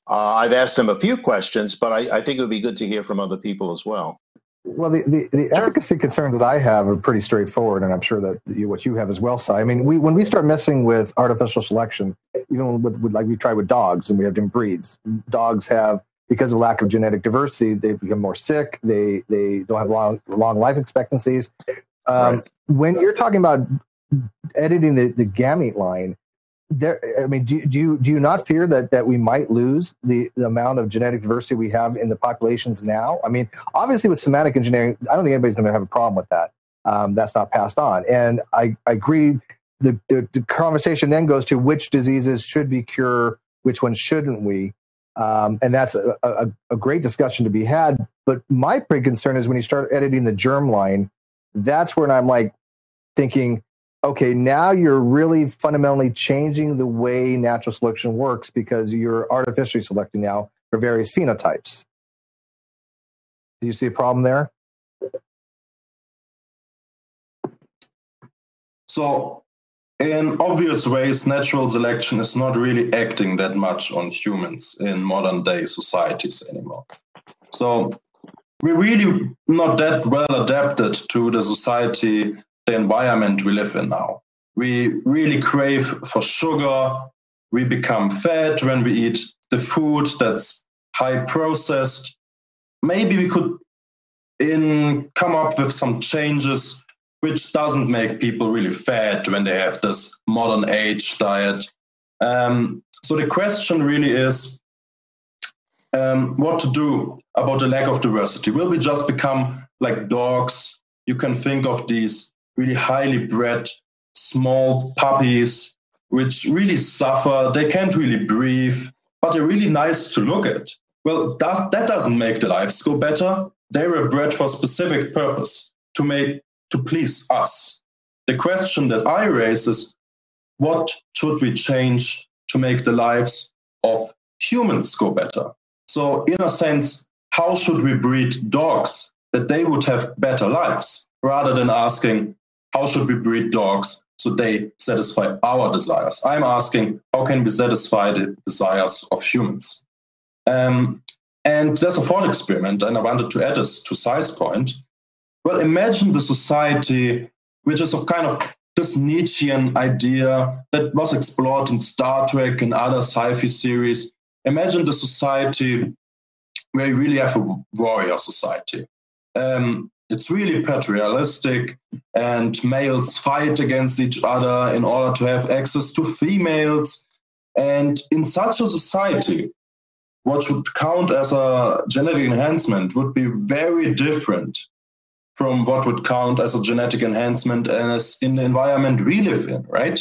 I've asked him a few questions, but I think it would be good to hear from other people as well. Well, the efficacy concerns that I have are pretty straightforward, and I'm sure that what you have as well, Si. I mean, when we start messing with artificial selection, even with like we tried with dogs, and we have different breeds. Dogs have, because of lack of genetic diversity, they become more sick. They don't have long life expectancies. Right. When you're talking about editing the gamete line, I mean, do you not fear that we might lose the amount of genetic diversity we have in the populations now? I mean, obviously with somatic engineering, I don't think anybody's going to have a problem with that. That's not passed on. And I agree. The conversation then goes to which diseases should be cured, which ones shouldn't we? And that's a great discussion to be had. But my big concern is when you start editing the germline, that's when I'm like thinking, okay, now you're really fundamentally changing the way natural selection works because you're artificially selecting now for various phenotypes. Do you see a problem there? So, in obvious ways, natural selection is not really acting that much on humans in modern day societies anymore. So, we're really not that well adapted to the society, the environment we live in now. We really crave for sugar. We become fat when we eat the food that's high processed. Maybe we could come up with some changes which doesn't make people really fat when they have this modern age diet. So the question really is what to do about the lack of diversity. Will we just become like dogs? You can think of these really highly bred small puppies which really suffer. They can't really breathe, but they're really nice to look at. Well, that doesn't make their lives go better. They were bred for a specific purpose, to please us. The question that I raise is, what should we change to make the lives of humans go better? So in a sense, how should we breed dogs that they would have better lives, rather than asking, how should we breed dogs so they satisfy our desires? I'm asking, how can we satisfy the desires of humans? And there's a thought experiment, and I wanted to add this to Si's point. Well, imagine the society which is of kind of this Nietzschean idea that was explored in Star Trek and other sci-fi series. Imagine the society where you really have a warrior society. It's really patriarchalistic, and males fight against each other in order to have access to females. And in such a society, what should count as a genetic enhancement would be very different from what would count as a genetic enhancement as in the environment we live in, right?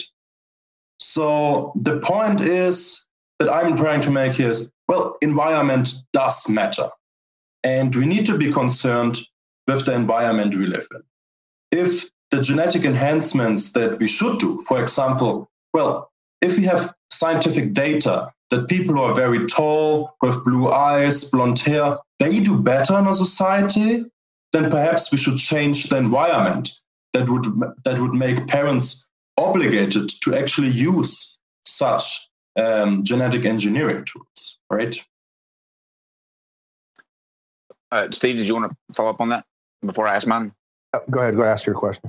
So the point is that I'm trying to make here is, well, environment does matter. And we need to be concerned with the environment we live in. If the genetic enhancements that we should do, for example, well, if we have scientific data that people who are very tall, with blue eyes, blonde hair, they do better in a society, then perhaps we should change the environment that would make parents obligated to actually use such genetic engineering tools, right? Steve, did you want to follow up on that before I ask mine? Go ahead. Go ask your question.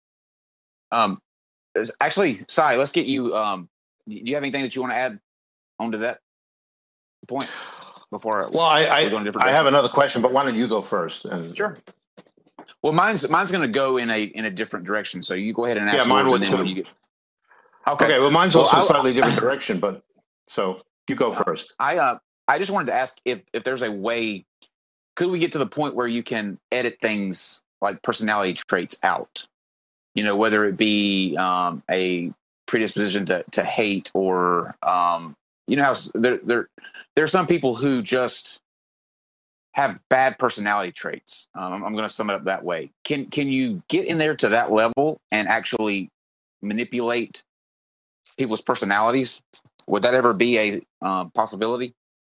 Actually, Si, let's get you. Do you have anything that you want to add onto that point before? Well, I have another question, but why don't you go first? Sure. Well, mine's going to go in a different direction. So you go ahead and ask. Yeah, mine would too. too. Okay. Well, mine's also a slightly different direction, but so you go first. I just wanted to ask if there's a way. Could we get to the point where you can edit things like personality traits out? You know, whether it be a predisposition to hate, or you know how there are some people who just have bad personality traits. I'm going to sum it up that way. Can you get in there to that level and actually manipulate people's personalities? Would that ever be a possibility?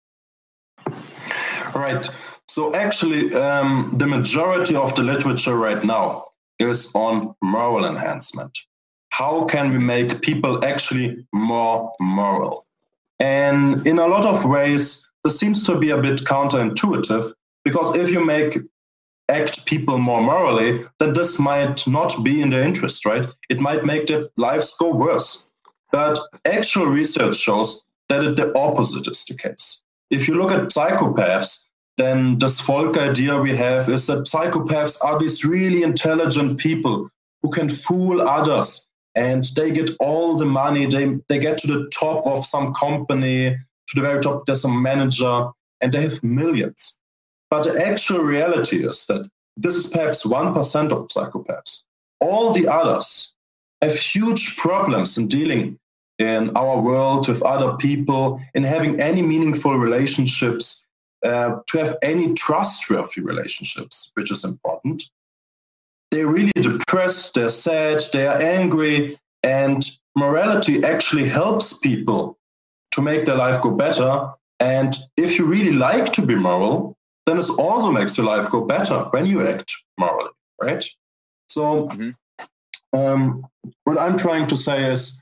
Right. So actually, the majority of the literature right now is on moral enhancement. How can we make people actually more moral? And in a lot of ways, this seems to be a bit counterintuitive, because if you act people more morally, then this might not be in their interest, right? It might make their lives go worse. But actual research shows that the opposite is the case. If you look at psychopaths, then this folk idea we have is that psychopaths are these really intelligent people who can fool others, and they get all the money. They get to the top of some company, to the very top, there's a manager, and they have millions. But the actual reality is that this is perhaps 1% of psychopaths. All the others have huge problems in dealing in our world with other people, in having any meaningful relationships, to have any trustworthy relationships, which is important. They're really depressed, they're sad, they are angry, and morality actually helps people to make their life go better. And if you really like to be moral, then it also makes your life go better when you act morally, right? So what I'm trying to say is,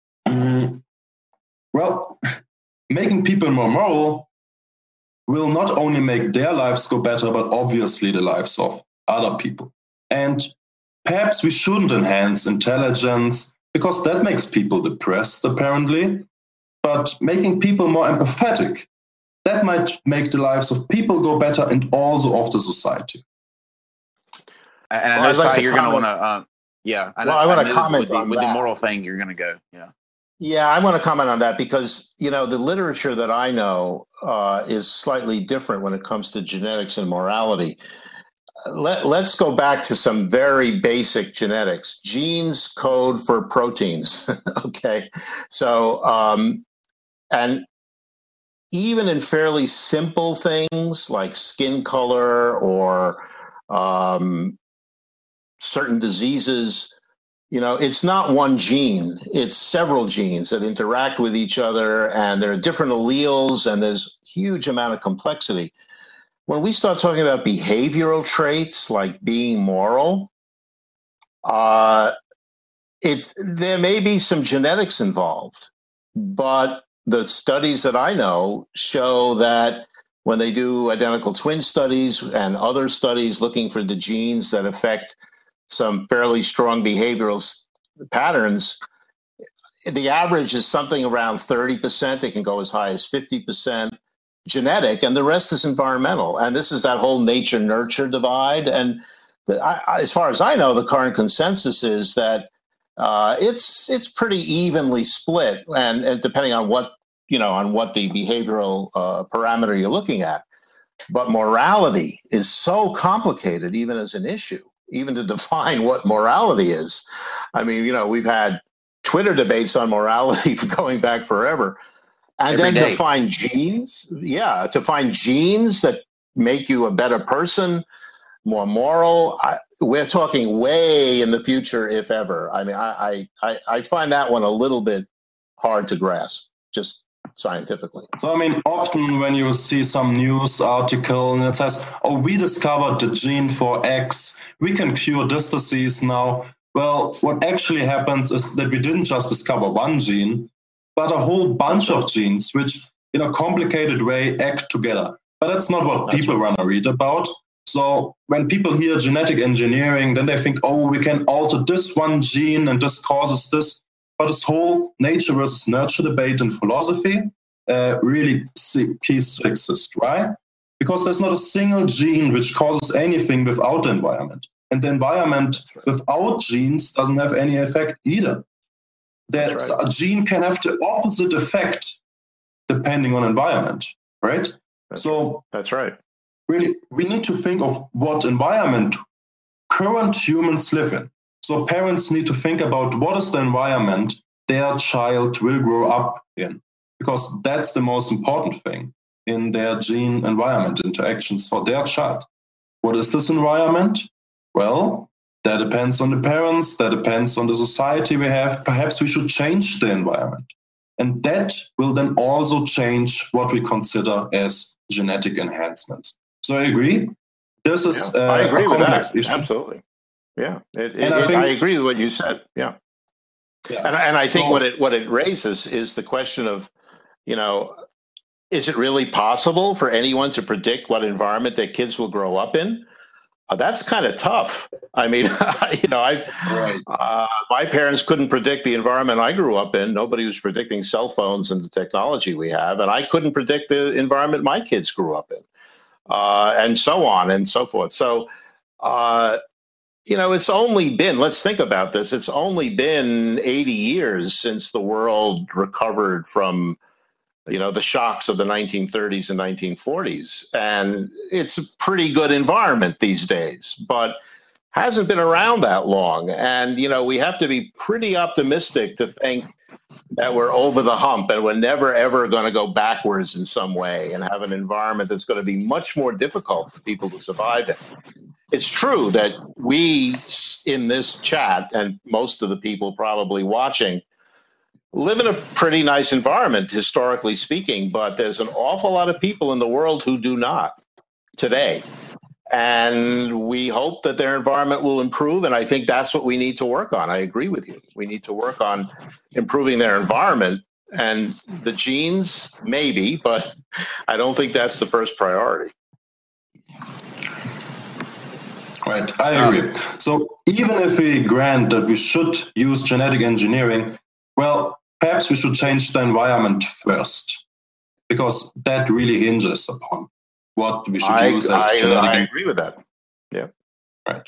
making people more moral will not only make their lives go better, but obviously the lives of other people. And perhaps we shouldn't enhance intelligence, because that makes people depressed, apparently. But making people more empathetic, that might make the lives of people go better, and also of the society. And I know, Sai, you're going to want to, I want to comment on with the moral thing. You're going to go, Yeah, I want to comment on that because, the literature that I know is slightly different when it comes to genetics and morality. Let's go back to some very basic genetics. Genes code for proteins, okay? So, and even in fairly simple things like skin color or certain diseases, it's not one gene, it's several genes that interact with each other, and there are different alleles, and there's a huge amount of complexity. When we start talking about behavioral traits like being moral, there may be some genetics involved, but the studies that I know show that when they do identical twin studies and other studies looking for the genes that affect some fairly strong behavioral patterns, the average is something around 30%. It can go as high as 50% genetic, and the rest is environmental. And this is that whole nature-nurture divide. And as far as I know, the current consensus is that it's pretty evenly split, and depending on what the behavioral parameter you're looking at. But morality is so complicated, even as an issue, even to define what morality is. I mean, we've had Twitter debates on morality going back forever. And then to find genes that make you a better person, more moral, we're talking way in the future, if ever. I mean, I find that one a little bit hard to grasp, just scientifically. So, I mean, often when you see some news article and it says, we discovered the gene for X, we can cure this disease now. Well, what actually happens is that we didn't just discover one gene, but a whole bunch of genes which in a complicated way act together. But that's not what people want to read about. So when people hear genetic engineering, then they think, we can alter this one gene and this causes this. But this whole nature versus nurture debate in philosophy really ceases to exist, right? Because there's not a single gene which causes anything without the environment. And the environment without genes doesn't have any effect either. A gene can have the opposite effect depending on environment, right? That's right. Really, we need to think of what environment current humans live in. So parents need to think about what is the environment their child will grow up in, because that's the most important thing in their gene environment interactions for their child. What is this environment? Well, that depends on the parents, that depends on the society we have. Perhaps we should change the environment. And that will then also change what we consider as genetic enhancements. So I agree. This is I agree a complex issue. Absolutely. Yeah. I agree with what you said. Yeah. And I think what it raises is the question of Is it really possible for anyone to predict what environment their kids will grow up in? That's kind of tough. I mean, my parents couldn't predict the environment I grew up in. Nobody was predicting cell phones and the technology we have. And I couldn't predict the environment my kids grew up in, and so on and so forth. So, it's only been, let's think about this. It's only been 80 years since the world recovered from the shocks of the 1930s and 1940s. And it's a pretty good environment these days, but hasn't been around that long. And, we have to be pretty optimistic to think that we're over the hump and we're never, ever going to go backwards in some way and have an environment that's going to be much more difficult for people to survive in. It's true that we in this chat, and most of the people probably watching, live in a pretty nice environment, historically speaking, but there's an awful lot of people in the world who do not today. And we hope that their environment will improve, and I think that's what we need to work on. I agree with you. We need to work on improving their environment, and the genes, maybe, but I don't think that's the first priority. Right, I agree. So even if we grant that we should use genetic engineering, well, perhaps we should change the environment first, because that really hinges upon what we should use as genetic. I agree with that. Yeah. Right.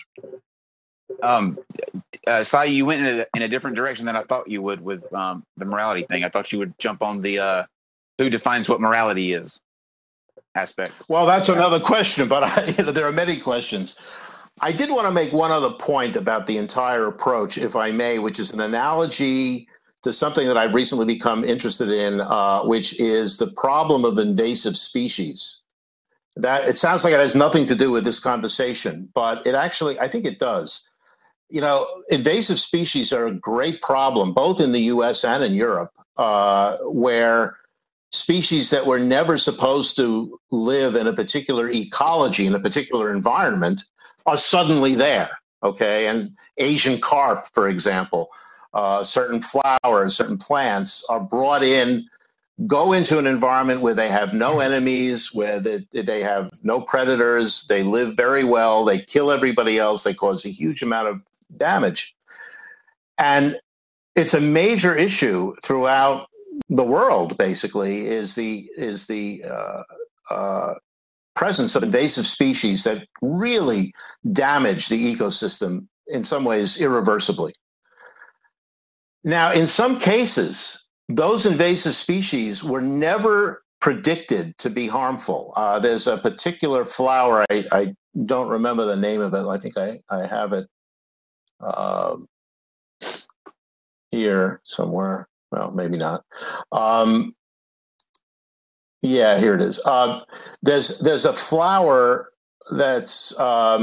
Sai, you went in a different direction than I thought you would with the morality thing. I thought you would jump on the who defines what morality is aspect. Well, that's another question, but there are many questions. I did want to make one other point about the entire approach, if I may, which is an analogy to something that I've recently become interested in, which is the problem of invasive species. That it sounds like it has nothing to do with this conversation, but it actually, I think it does. Invasive species are a great problem, both in the U.S. and in Europe, where species that were never supposed to live in a particular ecology, in a particular environment, are suddenly there, okay? And Asian carp, for example, certain flowers, certain plants are brought in, go into an environment where they have no enemies, where they have no predators, they live very well, they kill everybody else, they cause a huge amount of damage. And it's a major issue throughout the world, basically, is the presence of invasive species that really damage the ecosystem in some ways irreversibly. Now, in some cases, those invasive species were never predicted to be harmful. There's a particular flower, I don't remember the name of it. I think I have it here somewhere. Well, maybe not. Yeah, here it is. There's a flower that's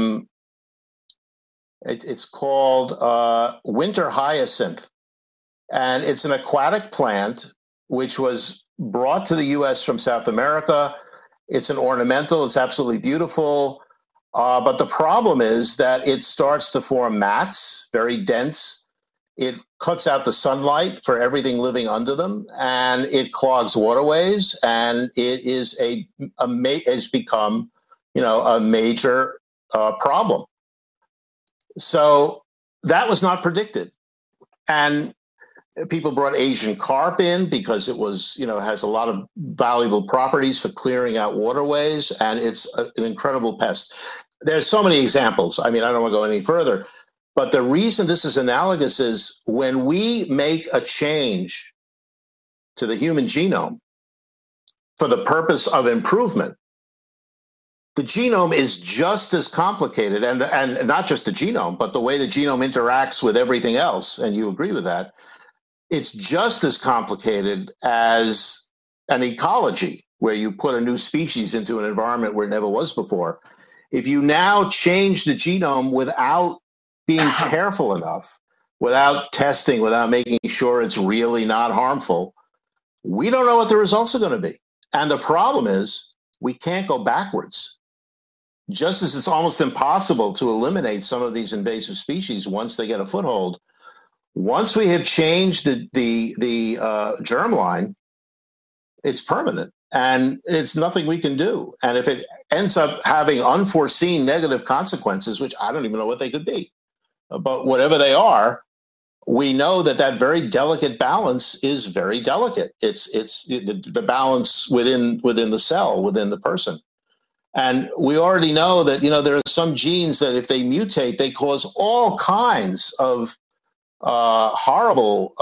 it's called winter hyacinth, and it's an aquatic plant which was brought to the U.S. from South America. It's an ornamental. It's absolutely beautiful, but the problem is that it starts to form mats, very dense. It cuts out the sunlight for everything living under them, and it clogs waterways, and it is has become, a major problem. So that was not predicted, and people brought Asian carp in because it was, has a lot of valuable properties for clearing out waterways, and it's an incredible pest. There's so many examples. I mean, I don't want to go any further. But the reason this is analogous is when we make a change to the human genome for the purpose of improvement, the genome is just as complicated, and not just the genome, but the way the genome interacts with everything else, and you agree with that, it's just as complicated as an ecology where you put a new species into an environment where it never was before. If you now change the genome without being careful enough, without testing, without making sure it's really not harmful, we don't know what the results are going to be. And the problem is we can't go backwards. Just as it's almost impossible to eliminate some of these invasive species once they get a foothold, once we have changed the germline, it's permanent, and it's nothing we can do. And if it ends up having unforeseen negative consequences, which I don't even know what they could be, but whatever they are, we know that very delicate balance is very delicate. It's the balance within the cell, within the person. And we already know that, there are some genes that if they mutate, they cause all kinds of horrible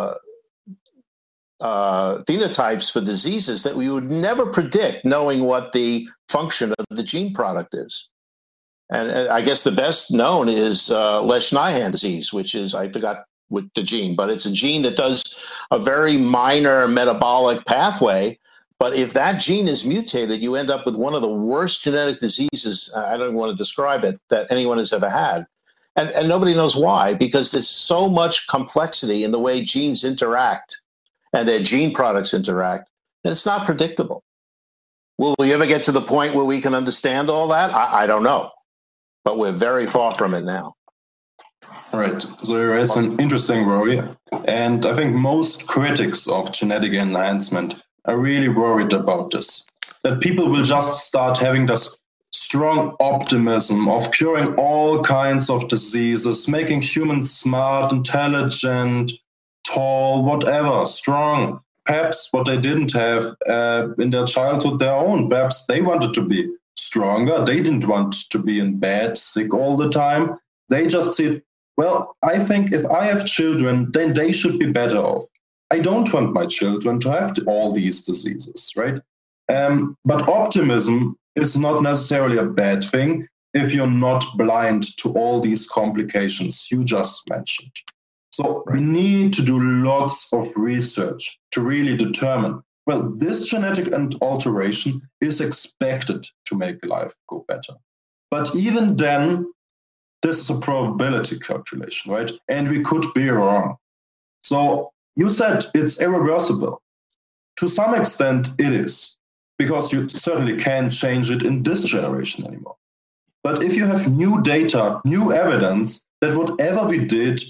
phenotypes for diseases that we would never predict, knowing what the function of the gene product is. And I guess the best known is Lesch-Nyhan disease, which is, I forgot with the gene, but it's a gene that does a very minor metabolic pathway. But if that gene is mutated, you end up with one of the worst genetic diseases, I don't even want to describe it, that anyone has ever had. And nobody knows why, because there's so much complexity in the way genes interact and their gene products interact, and it's not predictable. Will we ever get to the point where we can understand all that? I don't know, but we're very far from it now. All right. So there is an interesting worry, and I think most critics of genetic enhancement are really worried about this, that people will just start having this strong optimism of curing all kinds of diseases, making humans smart, intelligent, tall, whatever, strong. Perhaps what they didn't have in their childhood, their own. Perhaps they wanted to be stronger. They didn't want to be in bed, sick all the time. They just said, well, I think if I have children, then they should be better off. I don't want my children to have all these diseases, right? But optimism is not necessarily a bad thing if you're not blind to all these complications you just mentioned. So we need to do lots of research to really determine, well, this genetic alteration is expected to make life go better. But even then, this is a probability calculation, right? And we could be wrong. So you said it's irreversible. To some extent, it is, because you certainly can't change it in this generation anymore. But if you have new data, new evidence that whatever we did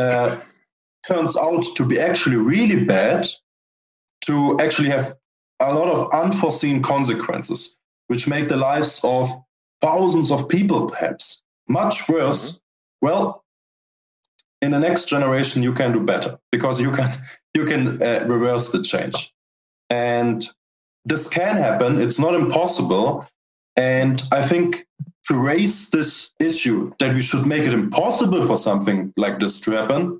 turns out to be actually really bad, to actually have a lot of unforeseen consequences, which make the lives of thousands of people perhaps much worse, well, in the next generation you can do better, because you can reverse the change. And this can happen. It's not impossible. And I think to raise this issue that we should make it impossible for something like this to happen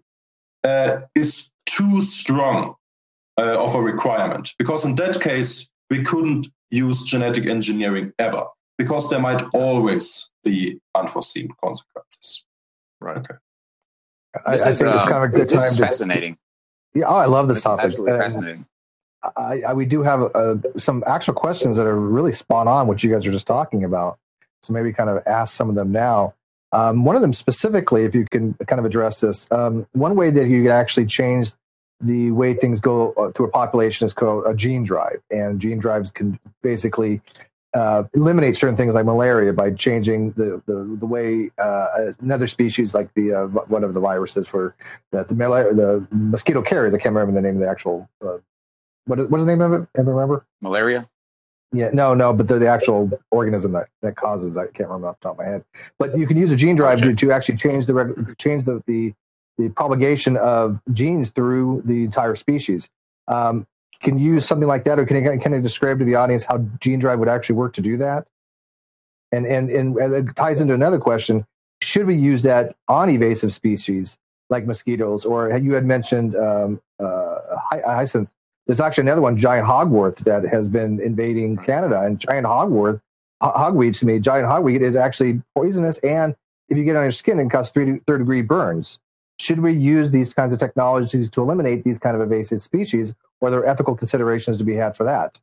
is too strong of a requirement. Because in that case, we couldn't use genetic engineering ever, because there might always be unforeseen consequences. Right. Okay. I think it's kind of a good time. This is fascinating. Yeah, I love this topic. Absolutely fascinating. We do have some actual questions that are really spot on what you guys are just talking about. So maybe kind of ask some of them now. One of them specifically, if you can kind of address this, one way that you could actually change the way things go through a population is called a gene drive. And gene drives can basically eliminate certain things like malaria by changing the way another species like the one of the viruses for the mosquito carriers. I can't remember the name of the actual what's the name of it? Ever remember? Malaria? Yeah, no, but the actual organism that causes, I can't remember off the top of my head. But you can use a gene drive to actually change the propagation of genes through the entire species. Can you use something like that, or can I describe to the audience how gene drive would actually work to do that? And it ties into another question: should we use that on evasive species like mosquitoes, or you had mentioned hyacinth? There's actually another one, giant hogworth, that has been invading Canada, and giant hogweed is actually poisonous, and if you get it on your skin, it causes third-degree burns. Should we use these kinds of technologies to eliminate these kind of invasive species, or are there ethical considerations to be had for that?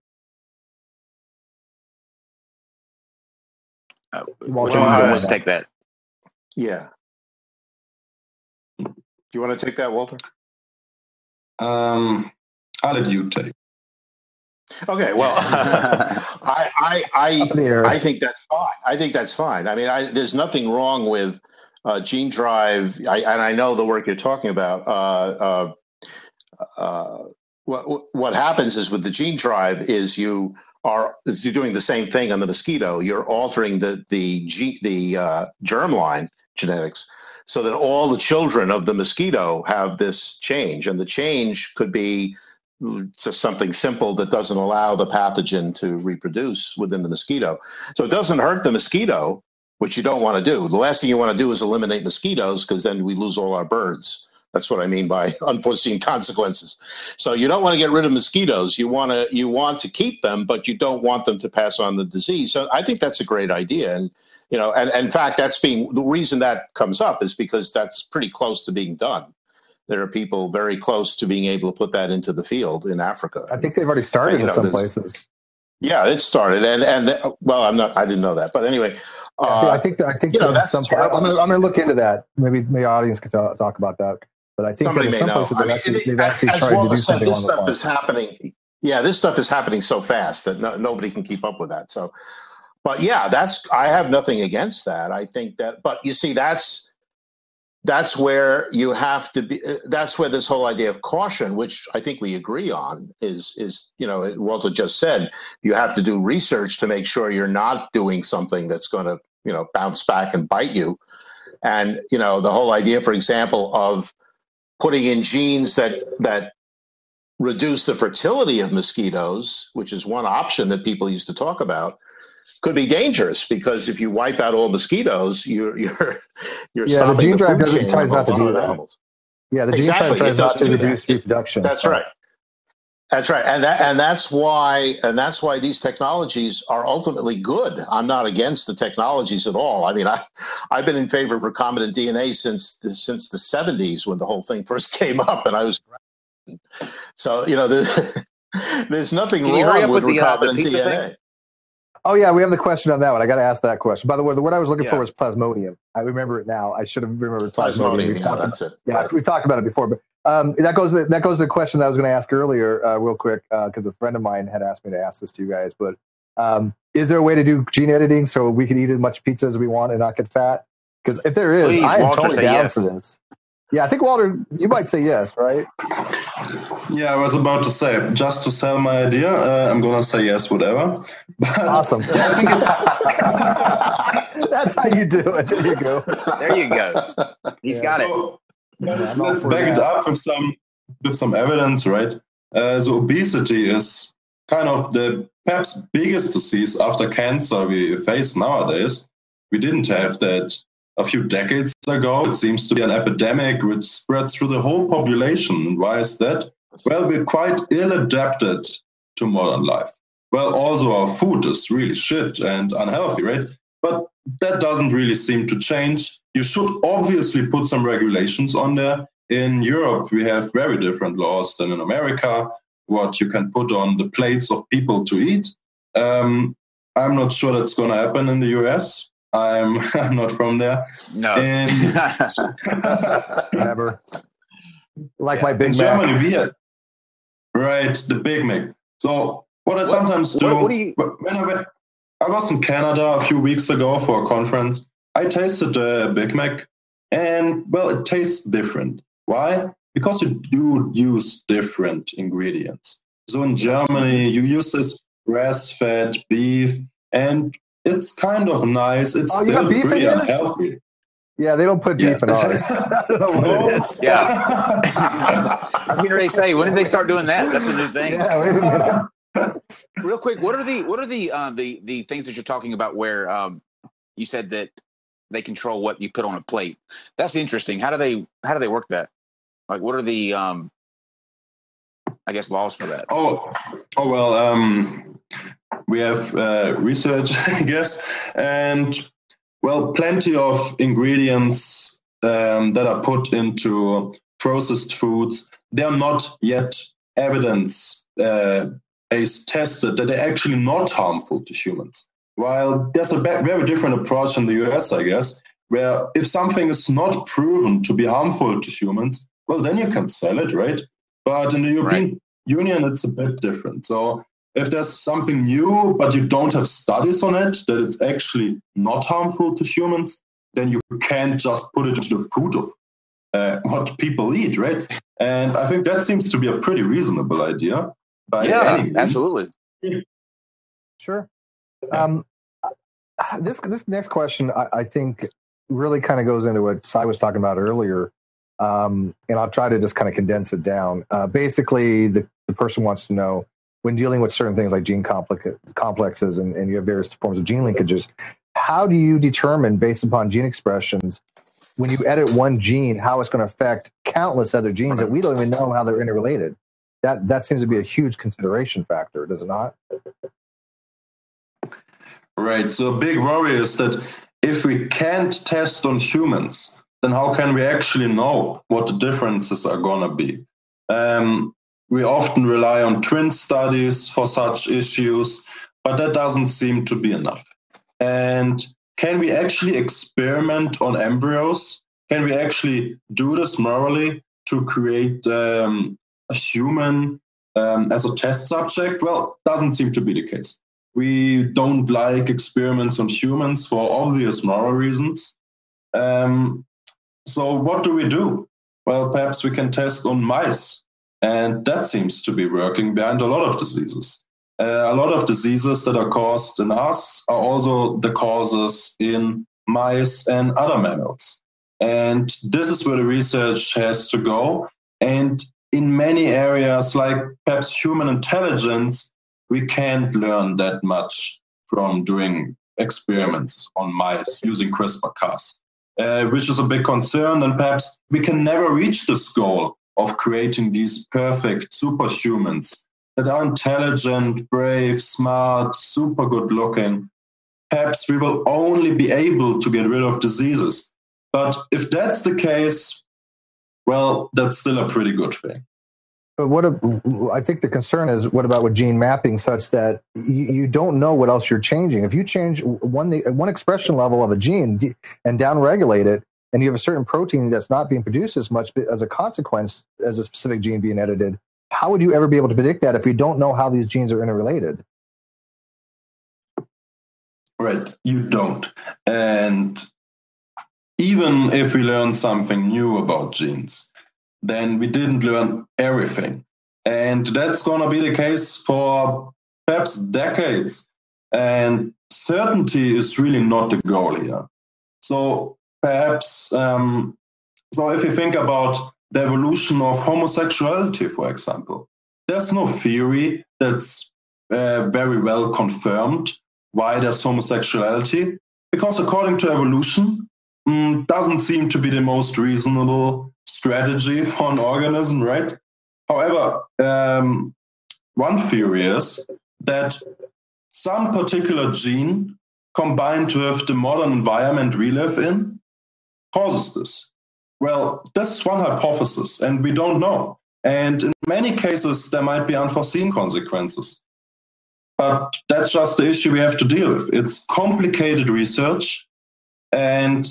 Which one wants to take that? Yeah. Do you want to take that, Walter? I'll let you take. Okay, well, I think that's fine. I think that's fine. I mean, there's nothing wrong with gene drive, and I know the work you're talking about. what happens is with the gene drive is you're doing the same thing on the mosquito. You're altering the germline genetics so that all the children of the mosquito have this change, and the change could be just something simple that doesn't allow the pathogen to reproduce within the mosquito. So it doesn't hurt the mosquito, which you don't want to do. The last thing you want to do is eliminate mosquitoes, because then we lose all our birds. That's what I mean by unforeseen consequences. So you don't want to get rid of mosquitoes. You want to keep them, but you don't want them to pass on the disease. So I think that's a great idea. And and in fact, the reason that comes up is because that's pretty close to being done. There are people very close to being able to put that into the field in Africa. I think they've already started in some places. Yeah, it started, and well, I didn't know that, but anyway, I think that's some. I'm going to look into that. Maybe the audience could talk about that. But I think that in some places they've actually tried to do something on the fly. This stuff is happening. Yeah, this stuff is happening so fast that nobody can keep up with that. So, but yeah, I have nothing against that. I think that, but you see, that's where you have to be. That's where this whole idea of caution, which I think we agree on, is Walter just said, you have to do research to make sure you're not doing something that's going to bounce back and bite you. And the whole idea, for example, of putting in genes that reduce the fertility of mosquitoes, which is one option that people used to talk about, could be dangerous, because if you wipe out all mosquitoes, you're stopping the gene drive chain tries not to do that. Animals. Yeah, the gene drive tries not to reduce reproduction. That's right. That's right, and that's why these technologies are ultimately good. I'm not against the technologies at all. I mean, I've been in favor of recombinant DNA since the 70s, when the whole thing first came up, and I was so there's nothing wrong with recombinant DNA. Thing? Oh yeah, we have the question on that one. I got to ask that question. By the way, the word I was looking for was plasmodium. I remember it now. I should have remembered plasmodium. We've talked about it before, but that goes to the question that I was going to ask earlier, real quick, because a friend of mine had asked me to ask this to you guys. But is there a way to do gene editing so we can eat as much pizza as we want and not get fat? Because if there is, I am totally down for this. Yeah, I think, Walter, you might say yes, right? Yeah, I was about to say, just to sell my idea, I'm going to say yes, whatever. But awesome. I think it's that's how you do it. There you go. There you go. He's got it. Let's back it up with some evidence, right? So obesity is kind of the perhaps biggest disease after cancer we face nowadays. We didn't have that a few decades ago. It seems to be an epidemic which spreads through the whole population. Why is that? Well, we're quite ill-adapted to modern life. Well, also our food is really shit and unhealthy, right? But that doesn't really seem to change. You should obviously put some regulations on there. In Europe, we have very different laws than in America, what you can put on the plates of people to eat. I'm not sure that's going to happen in the US. I'm not from there. No. Never. My Big Mac. Germany, we had, right, the Big Mac. So what I sometimes do, when I was in Canada a few weeks ago for a conference, I tasted a Big Mac, and, well, it tastes different. Why? Because you do use different ingredients. So in Germany, you use this grass-fed beef, and it's kind of nice. It's still pretty unhealthy. Yeah, they don't put beef in ours. I don't know what it is. Yeah. I was going to say, when did they start doing that? That's a new thing. Yeah, wait a minute. Real quick, what are the things that you're talking about where you said that they control what you put on a plate? That's interesting. How do they work that? Like, what are the laws for that? We have research, I guess, and, well, plenty of ingredients that are put into processed foods. They are not yet evidence-based tested that they're actually not harmful to humans. While there's a very different approach in the US, I guess, where if something is not proven to be harmful to humans, well, then you can sell it, right? But in the European Union, it's a bit different. So if there's something new, but you don't have studies on it, that it's actually not harmful to humans, then you can't just put it into the food of what people eat, right? And I think that seems to be a pretty reasonable idea. By any means. Absolutely. Sure. This next question, I think, really kind of goes into what Cy was talking about earlier, and I'll try to just kind of condense it down. Basically, the person wants to know, when dealing with certain things like gene complexes and you have various forms of gene linkages, how do you determine, based upon gene expressions, when you edit one gene, how it's going to affect countless other genes that we don't even know how they're interrelated? That seems to be a huge consideration factor, does it not? Right. So a big worry is that if we can't test on humans, then how can we actually know what the differences are going to be? We often rely on twin studies for such issues, but that doesn't seem to be enough. And can we actually experiment on embryos? Can we actually do this morally to create a human as a test subject? Well, doesn't seem to be the case. We don't like experiments on humans for obvious moral reasons. So what do we do? Well, perhaps we can test on mice. And that seems to be working behind a lot of diseases. A lot of diseases that are caused in us are also the causes in mice and other mammals. And this is where the research has to go. And in many areas, like perhaps human intelligence, we can't learn that much from doing experiments on mice using CRISPR-Cas, which is a big concern. And perhaps we can never reach this goal of creating these perfect superhumans that are intelligent, brave, smart, super good looking. Perhaps we will only be able to get rid of diseases. But if that's the case, well, that's still a pretty good thing. But I think the concern is, what about with gene mapping, such that you don't know what else you're changing? If you change one expression level of a gene and downregulate it, and you have a certain protein that's not being produced as much as a consequence as a specific gene being edited, how would you ever be able to predict that if you don't know how these genes are interrelated? Right, you don't. And even if we learn something new about genes, then we didn't learn everything. And that's going to be the case for perhaps decades. And certainty is really not the goal here. So perhaps, so if you think about the evolution of homosexuality, for example, there's no theory that's very well confirmed why there's homosexuality, because according to evolution, doesn't seem to be the most reasonable strategy for an organism, right? However, one theory is that some particular gene combined with the modern environment we live in causes this. Well, that's one hypothesis, and we don't know. And in many cases, there might be unforeseen consequences. But that's just the issue we have to deal with. It's complicated research, and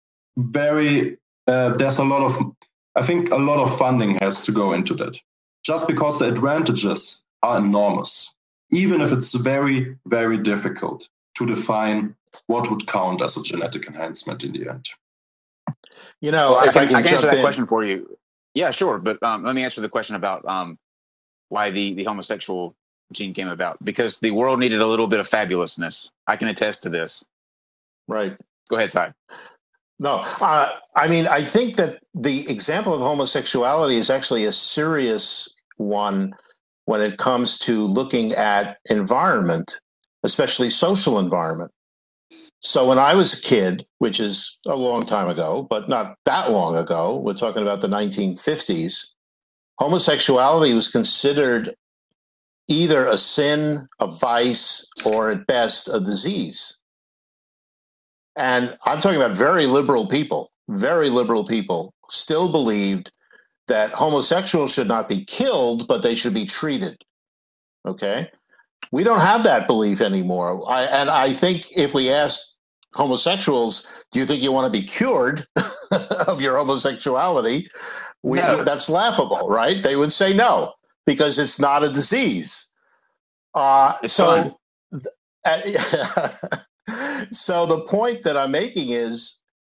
there's a lot of funding has to go into that, just because the advantages are enormous, even if it's very, very difficult to define what would count as a genetic enhancement in the end. You know, I can answer that question for you. Yeah, sure. But let me answer the question about why the homosexual gene came about. Because the world needed a little bit of fabulousness. I can attest to this. Right. Go ahead, Cy. No, I mean, I think that the example of homosexuality is actually a serious one when it comes to looking at environment, especially social environment. So when I was a kid, which is a long time ago, but not that long ago, we're talking about the 1950s, homosexuality was considered either a sin, a vice, or at best a disease. And I'm talking about very liberal people still believed that homosexuals should not be killed, but they should be treated. Okay? We don't have that belief anymore. I think if we ask homosexuals, do you think you want to be cured of your homosexuality? No. That's laughable, right? They would say no, because it's not a disease. So the point that I'm making is,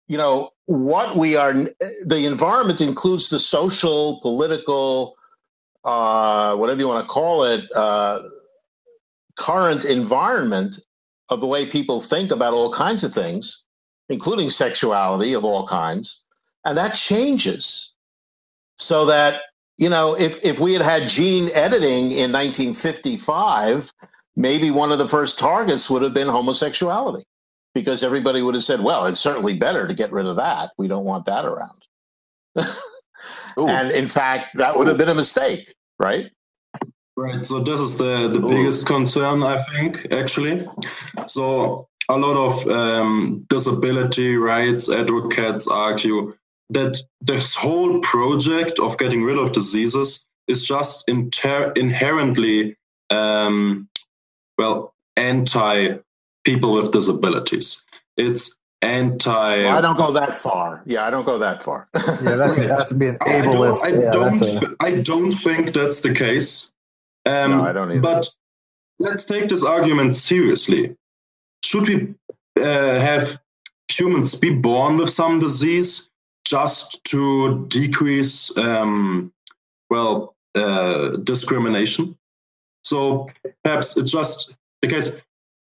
what we are, the environment includes the social, political, whatever you want to call it, current environment of the way people think about all kinds of things, including sexuality of all kinds. And that changes. So that, if we had gene editing in 1955, maybe one of the first targets would have been homosexuality, because everybody would have said, well, it's certainly better to get rid of that. We don't want that around. And in fact, that would have been a mistake, right? Right. So this is the biggest concern, I think, actually. So a lot of disability rights advocates argue that this whole project of getting rid of diseases is just inherently, anti people with disabilities. It's anti. Well, I don't go that far. Yeah, I don't go that far. Yeah, that's being ableist. I don't think that's the case. No, I don't either. But let's take this argument seriously. Should we have humans be born with some disease just to decrease, discrimination? So perhaps it's just the case.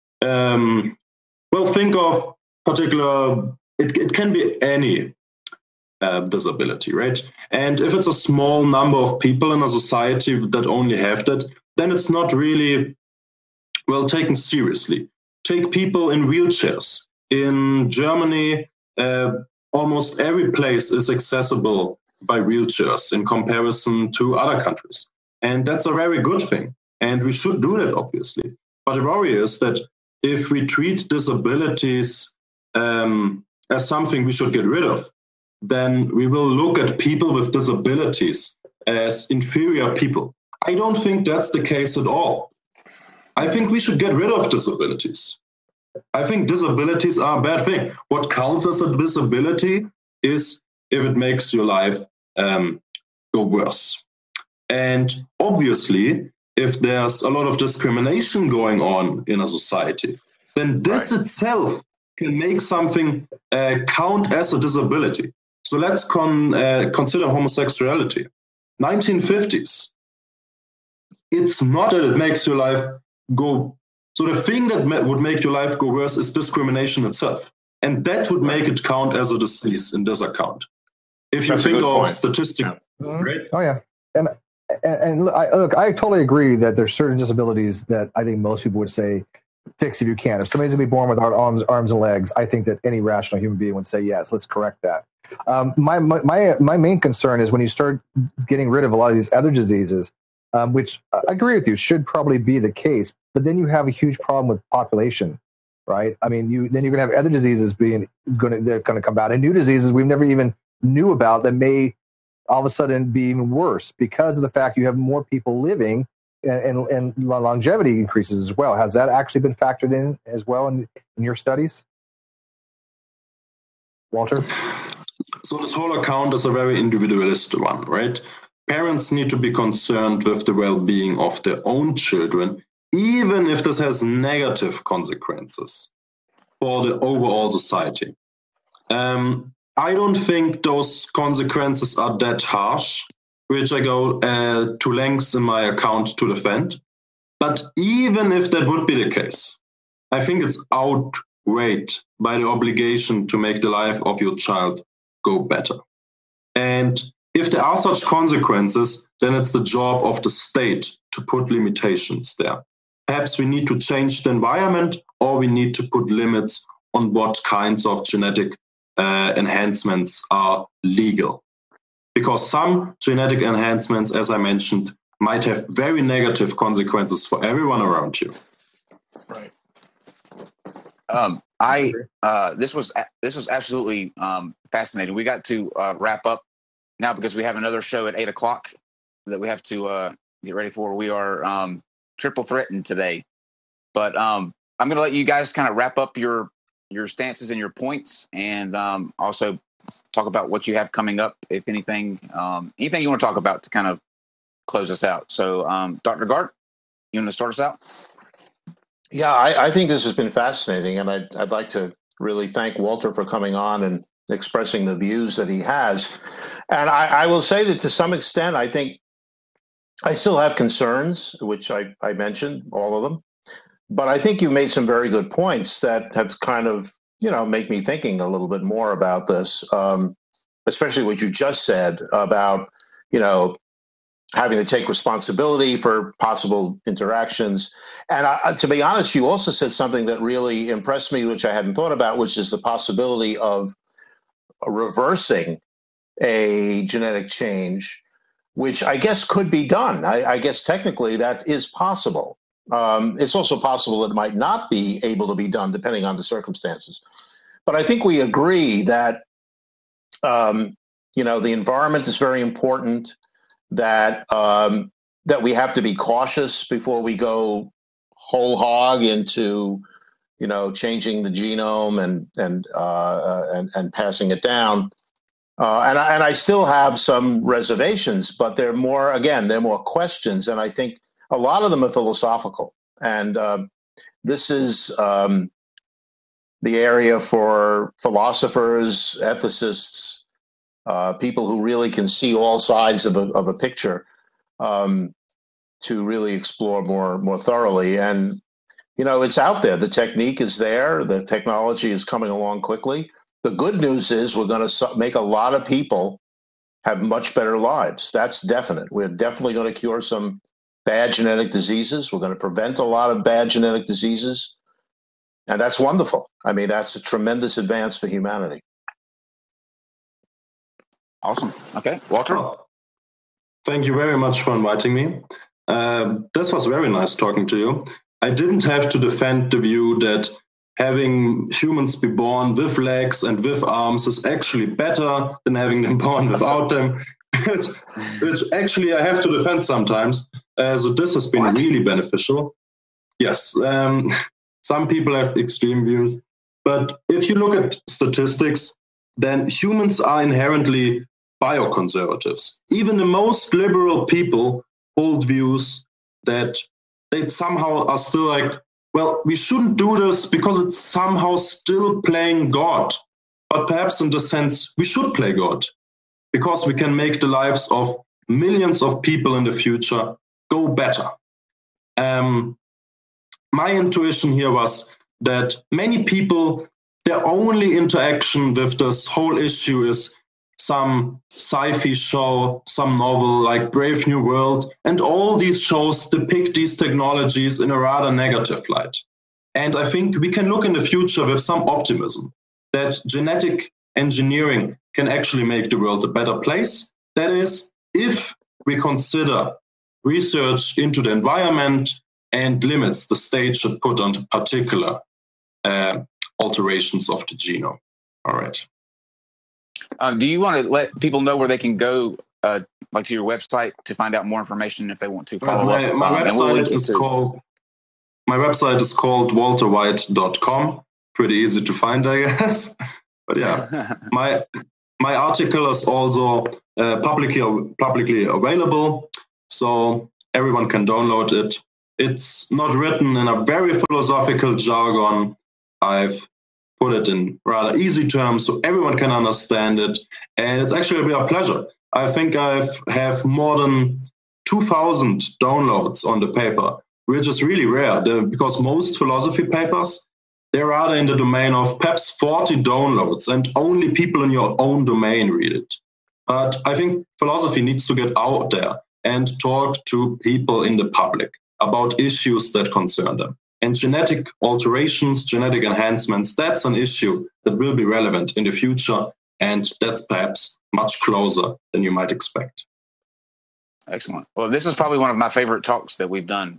Think of particular. It can be any disability, right? And if it's a small number of people in a society that only have that, then it's not really well taken seriously. Take people in wheelchairs. In Germany, almost every place is accessible by wheelchairs in comparison to other countries. And that's a very good thing. And we should do that, obviously. But the worry is that if we treat disabilities as something we should get rid of, then we will look at people with disabilities as inferior people. I don't think that's the case at all. I think we should get rid of disabilities. I think disabilities are a bad thing. What counts as a disability is if it makes your life go worse. And obviously, if there's a lot of discrimination going on in a society, then this itself can make something count as a disability. So let's consider homosexuality. 1950s. It's not that it makes your life go. So the thing that would make your life go worse is discrimination itself. And that would make it count as a disease in this account. If you think of statistics. Right? Oh, yeah. And look, I totally agree that there's certain disabilities that I think most people would say, fix if you can. If somebody's going to be born without arms and legs, I think that any rational human being would say, yes, let's correct that. My main concern is when you start getting rid of a lot of these other diseases, which I agree with you, should probably be the case, but then you have a huge problem with population, right? I mean, then you're going to have other diseases they're going to come out, and new diseases we've never even knew about that may all of a sudden be even worse because of the fact you have more people living and longevity increases as well. Has that actually been factored in as well in your studies? Walter? So this whole account is a very individualist one, right? Parents need to be concerned with the well-being of their own children, even if this has negative consequences for the overall society. I don't think those consequences are that harsh, which I go to lengths in my account to defend. But even if that would be the case, I think it's outweighed by the obligation to make the life of your child go better. And if there are such consequences, then it's the job of the state to put limitations there. Perhaps we need to change the environment, or we need to put limits on what kinds of genetic enhancements are legal. Because some genetic enhancements, as I mentioned, might have very negative consequences for everyone around you. Right. This was absolutely fascinating. We got to wrap up now because we have another show at 8:00 that we have to get ready for. We are triple threatened today, but I'm going to let you guys kind of wrap up your stances and your points, and also talk about what you have coming up, if anything you want to talk about to kind of close us out. So, Dr. Gart, you want to start us out? Yeah, I think this has been fascinating, and I'd like to really thank Walter for coming on and expressing the views that he has. And I will say that to some extent, I think I still have concerns, which I mentioned, all of them. But I think you made some very good points that have kind of, make me thinking a little bit more about this, especially what you just said about, having to take responsibility for possible interactions. And to be honest, you also said something that really impressed me, which I hadn't thought about, which is the possibility of reversing a genetic change, which I guess could be done. I guess technically that is possible. It's also possible that it might not be able to be done depending on the circumstances. But I think we agree that, the environment is very important, that that we have to be cautious before we go whole hog into, changing the genome and passing it down. And I still have some reservations, but they're more questions. And I think a lot of them are philosophical. And this is the area for philosophers, ethicists, people who really can see all sides of a picture, to really explore more thoroughly. And, it's out there. The technique is there. The technology is coming along quickly. The good news is we're going to make a lot of people have much better lives. That's definite. We're definitely going to cure some bad genetic diseases. We're going to prevent a lot of bad genetic diseases. And that's wonderful. I mean, that's a tremendous advance for humanity. Awesome. Okay. Walter? Thank you very much for inviting me. This was very nice talking to you. I didn't have to defend the view that having humans be born with legs and with arms is actually better than having them born without them, which actually I have to defend sometimes. So this has been really beneficial. Yes, some people have extreme views. But if you look at statistics, then humans are inherently bioconservatives. Even the most liberal people hold views that they somehow are still like, well, we shouldn't do this because it's somehow still playing God. But perhaps in the sense we should play God because we can make the lives of millions of people in the future go better. My intuition here was that many people, their only interaction with this whole issue is some sci-fi show, some novel like Brave New World, and all these shows depict these technologies in a rather negative light. And I think we can look in the future with some optimism that genetic engineering can actually make the world a better place. That is, if we consider research into the environment and limits the state should put on particular alterations of the genome. All right. Do you want to let people know where they can go, like to your website, to find out more information if they want to follow up? My website is called walterwhite.com. Pretty easy to find, I guess. But yeah, my article is also publicly available, so everyone can download it. It's not written in a very philosophical jargon. I've put it in rather easy terms so everyone can understand it. And it's actually a real pleasure. I think I have more than 2,000 downloads on the paper, which is really rare because most philosophy papers, they're rather in the domain of perhaps 40 downloads and only people in your own domain read it. But I think philosophy needs to get out there and talk to people in the public about issues that concern them. And genetic alterations, genetic enhancements, that's an issue that will be relevant in the future. And that's perhaps much closer than you might expect. Excellent. Well, this is probably one of my favorite talks that we've done.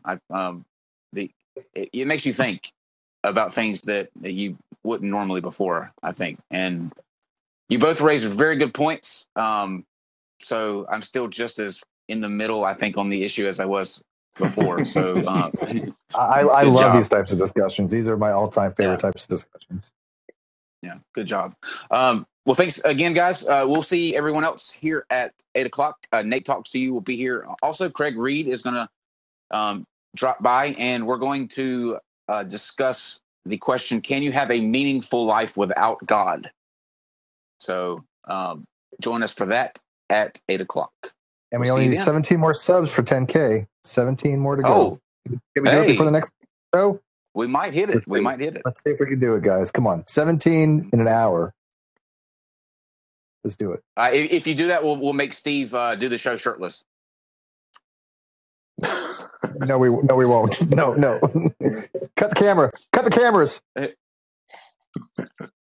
It makes you think about things that you wouldn't normally before, I think. And you both raised very good points. So I'm still just as in the middle, I think, on the issue as I was before. So I love these types of discussions. These are my all-time favorite types of discussions. Yeah, good job. Well, thanks again, guys. We'll see everyone else here at 8 o'clock. Nate Talks to You will be here. Also, Craig Reed is going to drop by, and we're going to discuss the question, can you have a meaningful life without God? So join us for that at 8 o'clock. And we only need 17 more subs for 10K. 17 more to go. Oh, can we do it before the next show? We might hit it. We might hit it. Let's see if we can do it, guys. Come on. 17 in an hour. Let's do it. If you do that, we'll make Steve do the show shirtless. No, we won't. No. Cut the camera. Cut the cameras.